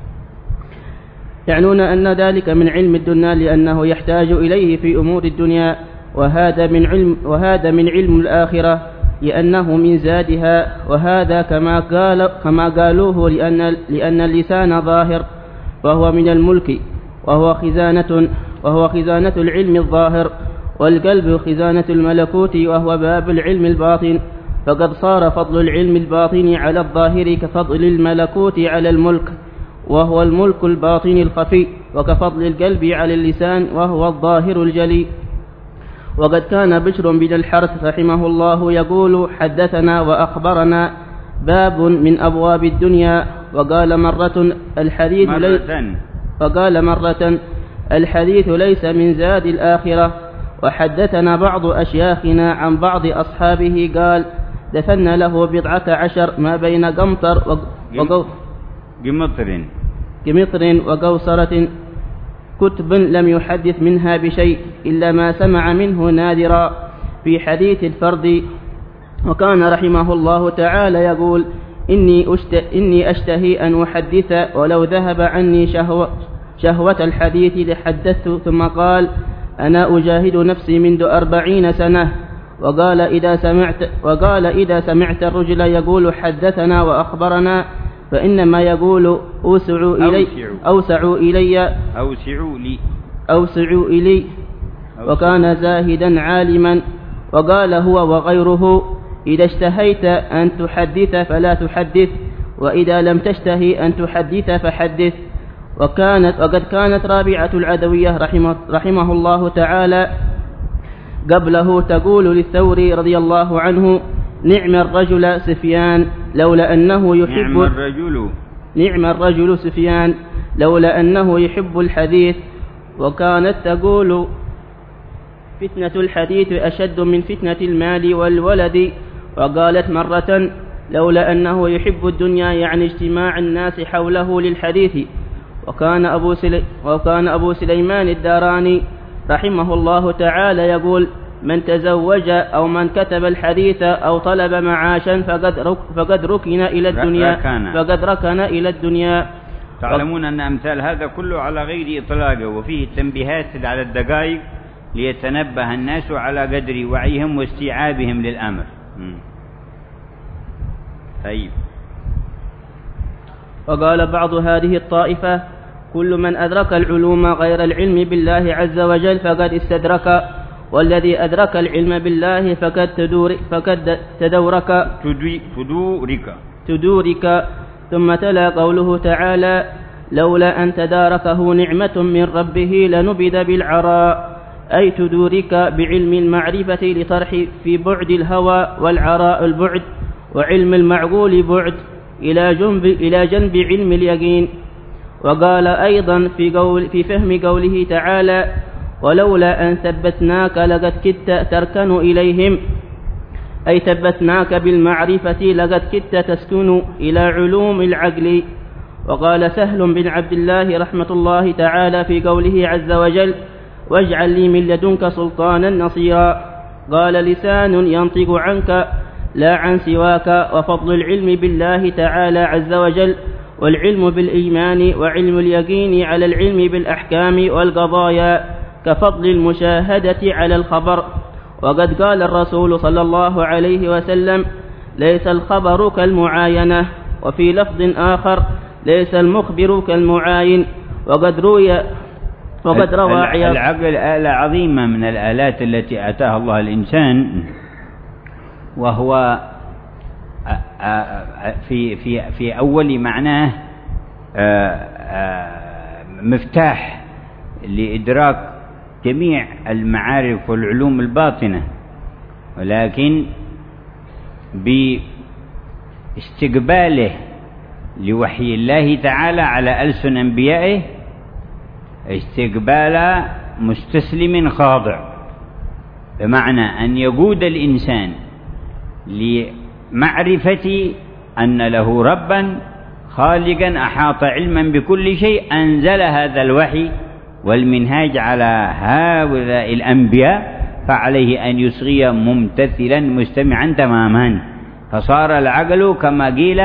يعنون أن ذلك من علم الدنيا لأنه يحتاج إليه في أمور الدنيا، وهذا من علم وهذا من علم الآخرة لأنه من زادها. وهذا كما قال كما قالوه لأن لأن اللسان ظاهر وهو من الملك، وهو خزانة وهو خزانة العلم الظاهر، والقلب خزانة الملكوت وهو باب العلم الباطن. فقد صار فضل العلم الباطن على الظاهر كفضل الملكوت على الملك، وهو الملك الباطن الخفي، وكفضل القلب على اللسان وهو الظاهر الجلي. وقد كان بشر بن الحرث رحمه الله يقول: حدثنا وأخبرنا باب من أبواب الدنيا، وقال مرة الحديث ليس وقال مرة الحديث ليس من زاد الآخرة. وحدثنا بعض أشياخنا عن بعض أصحابه قال: دفن له بضعة عشر ما بين قمطر وقو قمطر قمطر وقوصرة كتب لم يحدث منها بشيء إلا ما سمع منه نادرا في حديث الفرد. وكان رحمه الله تعالى يقول: إني, أشت... إني أشتهي أن أحدث ولو ذهب عني شهوة, شهوة الحديث لحدثت. ثم قال: أنا أجاهد نفسي منذ أربعين سنة. وقال إذا سمعت, وقال إذا سمعت الرجل يقول حدثنا وأخبرنا فإنما يقول أوسعوا إلي أوسعوا إلي أوسعوا لي أوسعوا إلي وكان زاهدا عالما. وقال هو وغيره: إذا اشتهيت أن تحدث فلا تحدث، وإذا لم تشتهي أن تحدث فحدث. وكانت وقد كانت رابعة العدوية رحمه, رحمه الله تعالى قبله تقول للثوري رضي الله عنه: نعم الرجل سفيان لولا أنه يحب نعم الرجل نعم الرجل سفيان لولا أنه يحب الحديث. وكانت تقول: فتنة الحديث أشد من فتنة المال والولد. وقالت مرة: لولا أنه يحب الدنيا يعني اجتماع الناس حوله للحديث. وكان أبو, سلي وكان أبو سليمان الداراني رحمه الله تعالى يقول: من تزوج أو من كتب الحديث أو طلب معاشا فقد, رك فقد ركن إلى الدنيا ركنا. فقد ركن إلى الدنيا. تعلمون أن أمثال هذا كله على غير إطلاقه، وفيه تنبيهات على الدقائق ليتنبه الناس على قدر وعيهم واستيعابهم للأمر. طيب. وقال بعض هذه الطائفة: كل من أدرك العلوم غير العلم بالله عز وجل فقد استدرك، والذي أدرك العلم بالله فقد تدور فقد تدورك تدورك تدورك ثم تلا قوله تعالى: لولا أن تداركه نعمة من ربه لنبذ بالعراء، أي تدورك بعلم المعرفة لطرح في بعد الهوى، والعراء البعد، وعلم المعقول بعد إلى جنب إلى جنب علم اليقين. وقال أيضا في, قول في فهم قوله تعالى: ولولا أن ثبتناك لقد كدت تركن إليهم، أي ثبتناك بالمعرفة لقد كدت تسكن إلى علوم العقل. وقال سهل بن عبد الله رحمة الله تعالى في قوله عز وجل: واجعل لي من لدنك سلطانا نصيرا، قال لسان ينطق عنك لا عن سواك. وفضل العلم بالله تعالى عز وجل والعلم بالإيمان وعلم اليقين على العلم بالأحكام والقضايا كفضل المشاهدة على الخبر. وقد قال الرسول صلى الله عليه وسلم: ليس الخبر كالمعاينة. وفي لفظ آخر: ليس المخبر كالمعاين. وقد روي وقد روى عياض. العقل آلة عظيمة من الآلات التي أتاها الله الإنسان، وهو في في في أول معناه مفتاح لإدراك جميع المعارف والعلوم الباطنة، ولكن باستقباله لوحي الله تعالى على ألسن أنبيائه استقبال مستسلم خاضع، بمعنى أن يقود الإنسان لمعرفة أن له ربا خالقا أحاط علما بكل شيء، أنزل هذا الوحي والمنهاج على هؤلاء الأنبياء، فعليه أن يصغي ممتثلا مستمعا تماما. فصار العقل كما قيل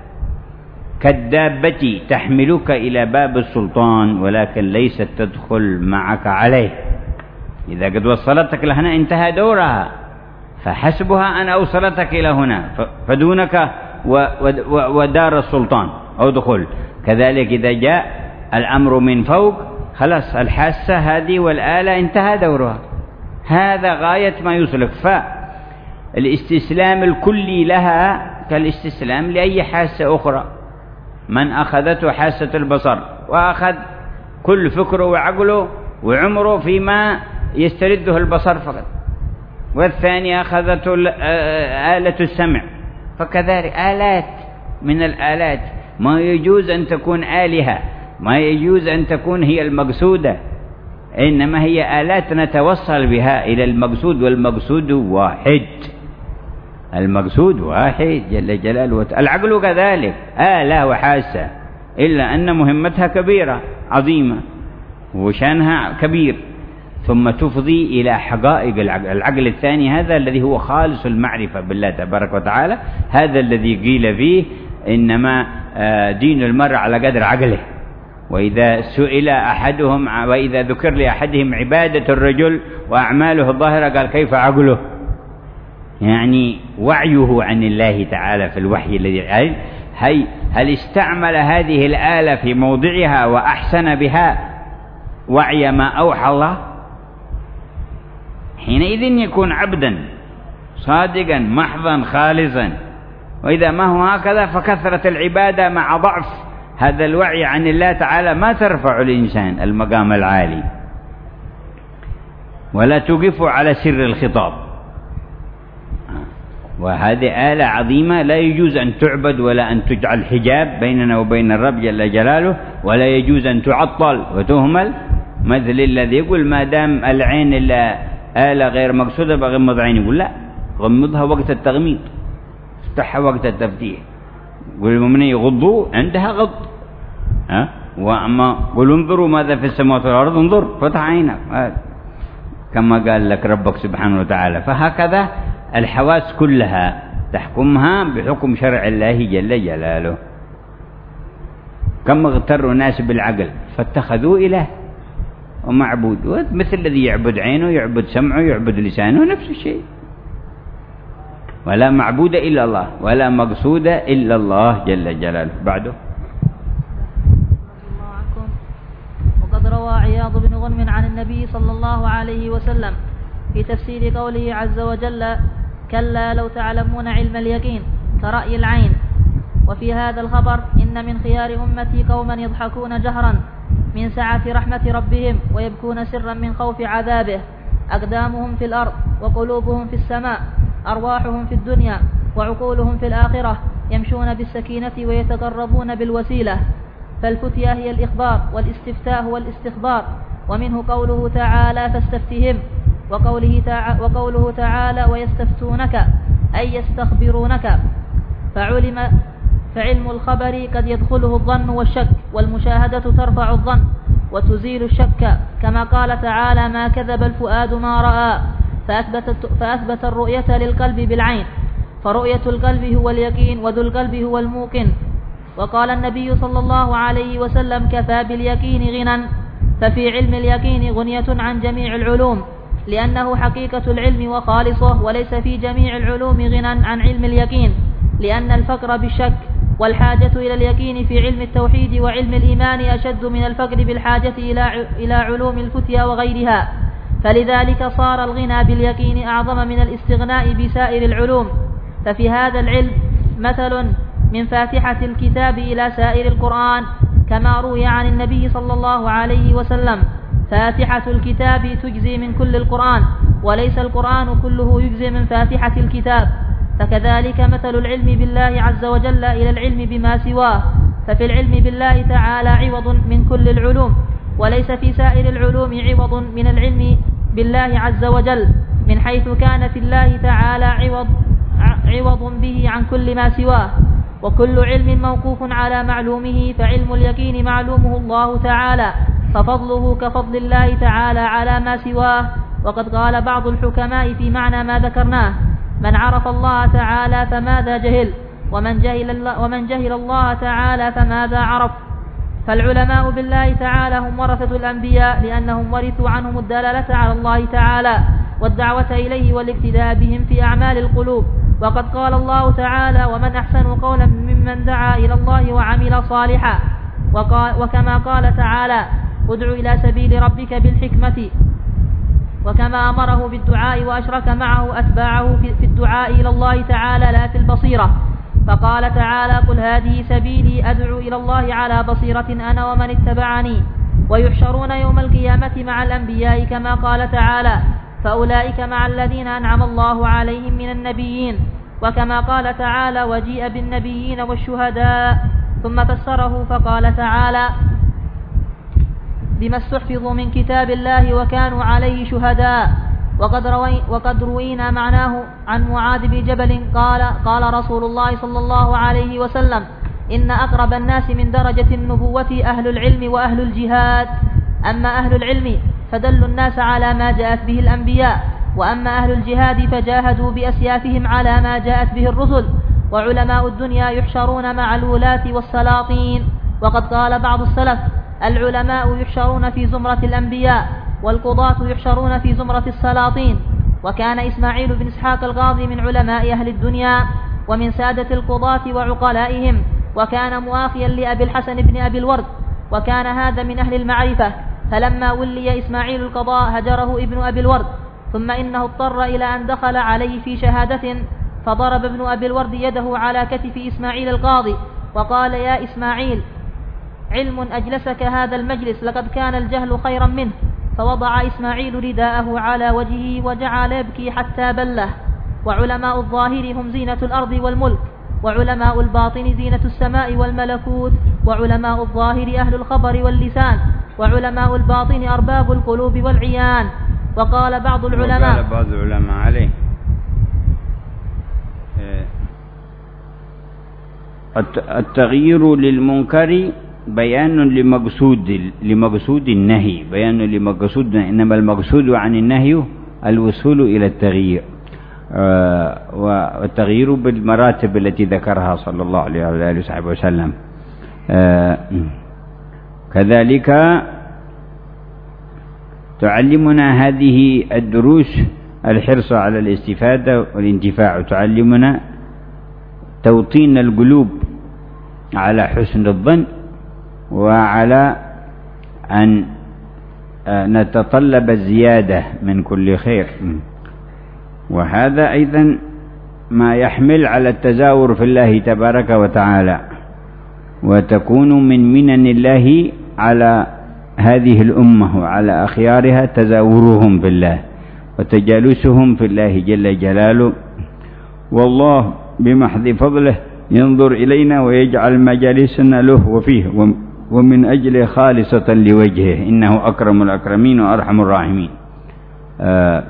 كالدابة تحملك إلى باب السلطان ولكن ليست تدخل معك عليه. إذا قد وصلتك لهنا انتهى دورها، فحسبها أن أوصلتك إلى هنا، فدونك ودار السلطان أو دخل. كذلك إذا جاء الأمر من فوق خلاص الحاسة هذه والآلة انتهى دورها، هذا غاية ما يوصلك. فالاستسلام الكلي لها كالاستسلام لأي حاسة أخرى. من أخذته حاسة البصر وأخذ كل فكره وعقله وعمره فيما يسترده البصر فقط، والثاني أخذته آلة السمع، فكذلك آلات من الآلات. ما يجوز أن تكون آلهة، ما يجوز أن تكون هي المقصودة، إنما هي آلات نتوصل بها إلى المقصود، والمقصود واحد، المقصود واحد جل جلاله. العقل كذلك آلة وحاسة، إلا أن مهمتها كبيرة عظيمة وشانها كبير، ثم تفضي إلى حقائق العقل. العقل الثاني هذا الذي هو خالص المعرفة بالله تبارك وتعالى، هذا الذي قيل فيه إنما دين المرء على قدر عقله. وإذا سئل أحدهم وإذا ذكر لأحدهم عبادة الرجل وأعماله الظاهرة قال كيف عقله؟ يعني وعيه عن الله تعالى في الوحي الذي هي هل استعمل هذه الآلة في موضعها وأحسن بها وعي ما أوحى الله؟ حينئذ يكون عبدا صادقا محضا خالصا. وإذا ما هو هكذا فكثرة العبادة مع ضعف هذا الوعي عن الله تعالى ما ترفع الإنسان المقام العالي ولا توقف على سر الخطاب. وهذه آلة عظيمة لا يجوز أن تعبد ولا أن تجعل حجاب بيننا وبين الرب جل جلاله، ولا يجوز أن تعطل وتهمل، مثل الذي يقول ما دام العين إلا آلة غير مقصودة بغمض عيني. يقول لا، غمضها وقت التغميض، افتحها وقت التفتيح. يقول المؤمنين يغضوا عندها غض، ها؟ وأما قل انظروا ماذا في السماوات والأرض، انظر فتح عينك كما قال لك ربك سبحانه وتعالى. فهكذا الحواس كلها تحكمها بحكم شرع الله جل جلاله. كم اغتر الناس بالعقل فاتخذوا إله ومعبود، مثل الذي يعبد عينه يعبد سمعه يعبد لسانه، نفس الشيء. ولا معبود إلا الله ولا مقصود إلا الله جل جلاله. بعده وقد روى عياض بن غنم عن النبي صلى الله عليه وسلم في تفسير قوله عز وجل كلا لو تعلمون علم اليقين كرأي العين. وفي هذا الخبر إن من خيار أمتي قوما يضحكون جهرا من سعة رحمة ربهم ويبكون سرا من خوف عذابه، أقدامهم في الأرض وقلوبهم في السماء، أرواحهم في الدنيا وعقولهم في الآخرة، يمشون بالسكينة ويتقربون بالوسيلة. فالفتية هي الإخبار والاستفتاء هو الاستخبار. ومنه قوله تعالى فاستفتهم، وقوله, تع... وقوله تعالى ويستفتونك أي يستخبرونك. فعلم فعلم الخبر قد يدخله الظن والشك، والمشاهدة ترفع الظن وتزيل الشك، كما قال تعالى ما كذب الفؤاد ما رأى، فأثبت, فأثبت الرؤية للقلب بالعين، فرؤية القلب هو اليقين وذو القلب هو الموقن. وقال النبي صلى الله عليه وسلم كفى باليقين غنى. ففي علم اليقين غنية عن جميع العلوم، لأنه حقيقة العلم وخالصه، وليس في جميع العلوم غنى عن علم اليقين، لأن الفقر بالشك والحاجة إلى اليقين في علم التوحيد وعلم الإيمان أشد من الفقر بالحاجة إلى علوم الفتيا وغيرها. فلذلك صار الغنى باليقين أعظم من الاستغناء بسائر العلوم. ففي هذا العلم مثل من فاتحة الكتاب إلى سائر القرآن، كما روي عن النبي صلى الله عليه وسلم فاتحة الكتاب تجزي من كل القرآن، وليس القرآن كله يجزي من فاتحة الكتاب. فكذلك مثل العلم بالله عز وجل إلى العلم بما سواه. ففي العلم بالله تعالى عوض من كل العلوم، وليس في سائر العلوم عوض من العلم بالله عز وجل، من حيث كان في الله تعالى عوض, عوض به عن كل ما سواه. وكل علم موقوف على معلومه، فعلم اليقين معلومه الله تعالى، ففضله كفضل الله تعالى على ما سواه. وقد قال بعض الحكماء في معنى ما ذكرناه من عرف الله تعالى فماذا جهل، ومن جهل الله, ومن جهل الله تعالى فماذا عرف. فالعلماء بالله تعالى هم ورثة الأنبياء، لأنهم ورثوا عنهم الدلالة على الله تعالى والدعوة إليه والاقتداء بهم في أعمال القلوب. وقد قال الله تعالى ومن أحسن قولا ممن دعا إلى الله وعمل صالحا. وقال وكما قال تعالى ادع إلى سبيل ربك بالحكمة، وكما أمره بالدعاء وأشرك معه أتباعه في الدعاء إلى الله تعالى لا في البصيرة. فقال تعالى قل هذه سبيلي أدعو إلى الله على بصيرة أنا ومن اتبعني. ويحشرون يوم القيامة مع الأنبياء كما قال تعالى فأولئك مع الذين أنعم الله عليهم من النبيين. وكما قال تعالى وجيء بالنبيين والشهداء. ثم فسره فقال تعالى بما استحفظوا من كتاب الله وكانوا عليه شهداء. وقد, روي وقد روينا معناه عن معاذ بن جبل قال قال رسول الله صلى الله عليه وسلم إن أقرب الناس من درجة النبوة أهل العلم وأهل الجهاد. أما أهل العلم فدلوا الناس على ما جاءت به الأنبياء، وأما أهل الجهاد فجاهدوا بأسيافهم على ما جاءت به الرسل. وعلماء الدنيا يحشرون مع الولاة والسلاطين. وقد قال بعض السلف العلماء يحشرون في زمرة الأنبياء، والقضاة يحشرون في زمرة السلاطين. وكان إسماعيل بن إسحاق القاضي من علماء أهل الدنيا ومن سادة القضاة وعقلائهم، وكان مؤاخيا لأبي الحسن بن أبي الورد، وكان هذا من أهل المعرفة. فلما ولي إسماعيل القضاء هجره ابن أبي الورد، ثم إنه اضطر إلى أن دخل عليه في شهادة، فضرب ابن أبي الورد يده على كتف إسماعيل القاضي وقال يا إسماعيل علم أجلسك هذا المجلس لقد كان الجهل خيرا منه. فوضع إسماعيل رداءه على وجهه وجعل يبكي حتى بله. وعلماء الظاهر هم زينة الأرض والملك، وعلماء الباطن زينة السماء والملكوت. وعلماء الظاهر أهل الخبر واللسان، وعلماء الباطن أرباب القلوب والعيان. وقال بعض العلماء وقال بعض العلماء عليه التغيير للمنكر بيان لمقصود لمقصود النهي، بيان لمقصود، إنما المقصود عن النهي الوصول إلى التغيير، والتغيير بالمراتب التي ذكرها صلى الله عليه وآله وصحبه وسلم. كذلك تعلمنا هذه الدروس الحرص على الاستفادة والانتفاع، تعلمنا توطين القلوب على حسن الظن وعلى أن نتطلب الزيادة من كل خير. وهذا أيضا ما يحمل على التزاور في الله تبارك وتعالى، وتكون من منن الله على هذه الأمة وعلى أخيارها تزاورهم في الله وتجالسهم في الله جل جلاله. والله بمحض فضله ينظر إلينا ويجعل مجالسنا له وفيه ومن أجل خالصة لوجهه، إنه أكرم الأكرمين وأرحم الراحمين. آه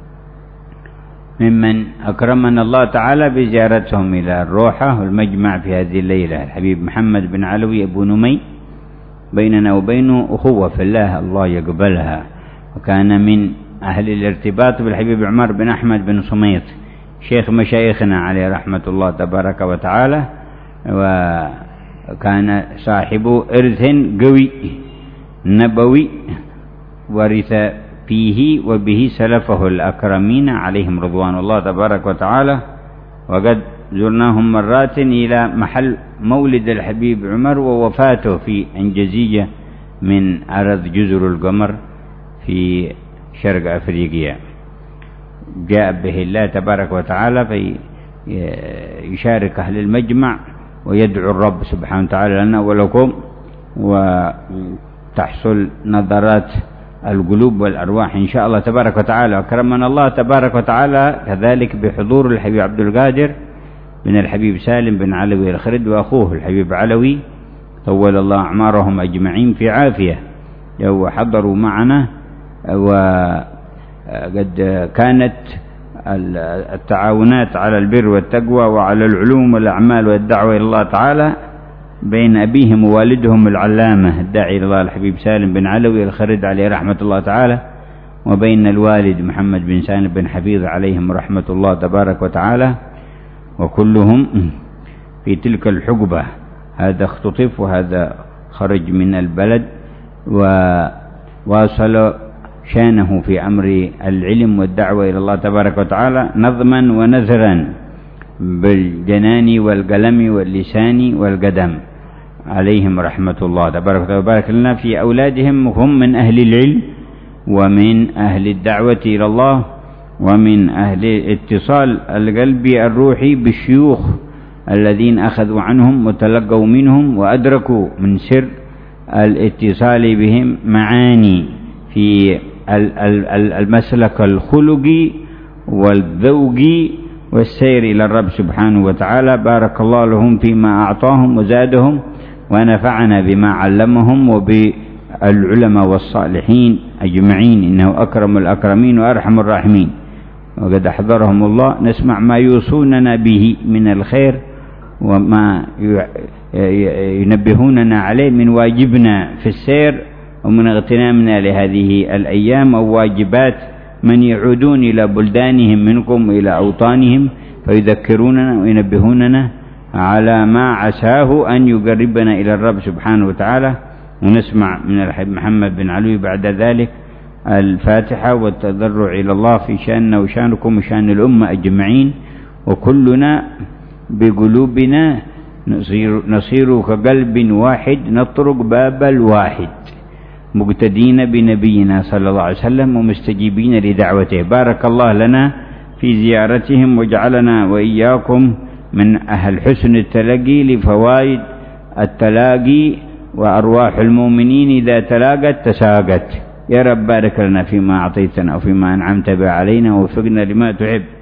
ممن أكرمنا الله تعالى بزيارتهم إلى الروحة والمجمع في هذه الليلة الحبيب محمد بن علوي أبو نمي، بيننا وبينه أخوة في الله، الله يقبلها، وكان من أهل الارتباط بالحبيب عمر بن أحمد بن صميط شيخ مشايخنا عليه رحمة الله تبارك وتعالى، وكان صاحب إرث قوي نبوي ورث فيه وبه سلفه الأكرمين عليهم رضوان الله تبارك وتعالى. وقد زرناهم مرات إلى محل مولد الحبيب عمر ووفاته في أنجزية من أرض جزر القمر في شرق أفريقيا. جاء به الله تبارك وتعالى في يشارك أهل المجمع ويدعو الرب سبحانه وتعالى لنا ولكم، وتحصل نظرات القلوب والأرواح إن شاء الله تبارك وتعالى. أكرمنا الله تبارك وتعالى كذلك بحضور الحبيب عبد القادر بن الحبيب سالم بن علوي الخرد وأخوه الحبيب علوي، طول الله أعمارهم أجمعين في عافية، وحضروا معنا. وقد كانت التعاونات على البر والتقوى وعلى العلوم والأعمال والدعوة إلى الله تعالى بين أبيهم ووالدهم العلامة الداعي إلى الله الحبيب سالم بن علوي الخرد عليه رحمة الله تعالى، وبين الوالد محمد بن سالم بن حفيظ عليهم رحمة الله تبارك وتعالى، وكلهم في تلك الحقبة، هذا اختطف وهذا خرج من البلد وواصل شانه في أمر العلم والدعوة إلى الله تبارك وتعالى نظما ونثرا بالجنان والقلم واللسان والقدم عليهم رحمة الله تبارك وتعالى. بارك لنا في أولادهم، هم من أهل العلم ومن أهل الدعوة إلى الله ومن أهل اتصال القلب الروحي بالشيوخ الذين أخذوا عنهم وتلقوا منهم وأدركوا من سر الاتصال بهم معاني في المسلك الخلقي والذوقي والسير إلى الرب سبحانه وتعالى. بارك الله لهم فيما أعطاهم وزادهم، ونفعنا بما علمهم وبالعلماء والصالحين أجمعين، إنه أكرم الأكرمين وأرحم الراحمين. وقد أحضرهم الله، نسمع ما يوصوننا به من الخير وما ينبهوننا عليه من واجبنا في السير ومن اغتنامنا لهذه الأيام أو واجبات من يعودون إلى بلدانهم منكم وإلى أوطانهم فيذكروننا وينبهوننا على ما عساه أن يقربنا إلى الرب سبحانه وتعالى. ونسمع من الحبيب محمد بن علوي بعد ذلك الفاتحة والتضرع إلى الله في شأننا وشأنكم وشأن الأمة أجمعين، وكلنا بقلوبنا نصير, نصير كقلب واحد نطرق باب الواحد مقتدين بنبينا صلى الله عليه وسلم ومستجيبين لدعوته. بارك الله لنا في زيارتهم وجعلنا وإياكم من أهل حسن التلقي لفوائد التلاقي، وأرواح المؤمنين إذا تلاقت تساقت. يا رب بارك لنا فيما أعطيتنا وفيما أنعمت به علينا ووفقنا لما تحب.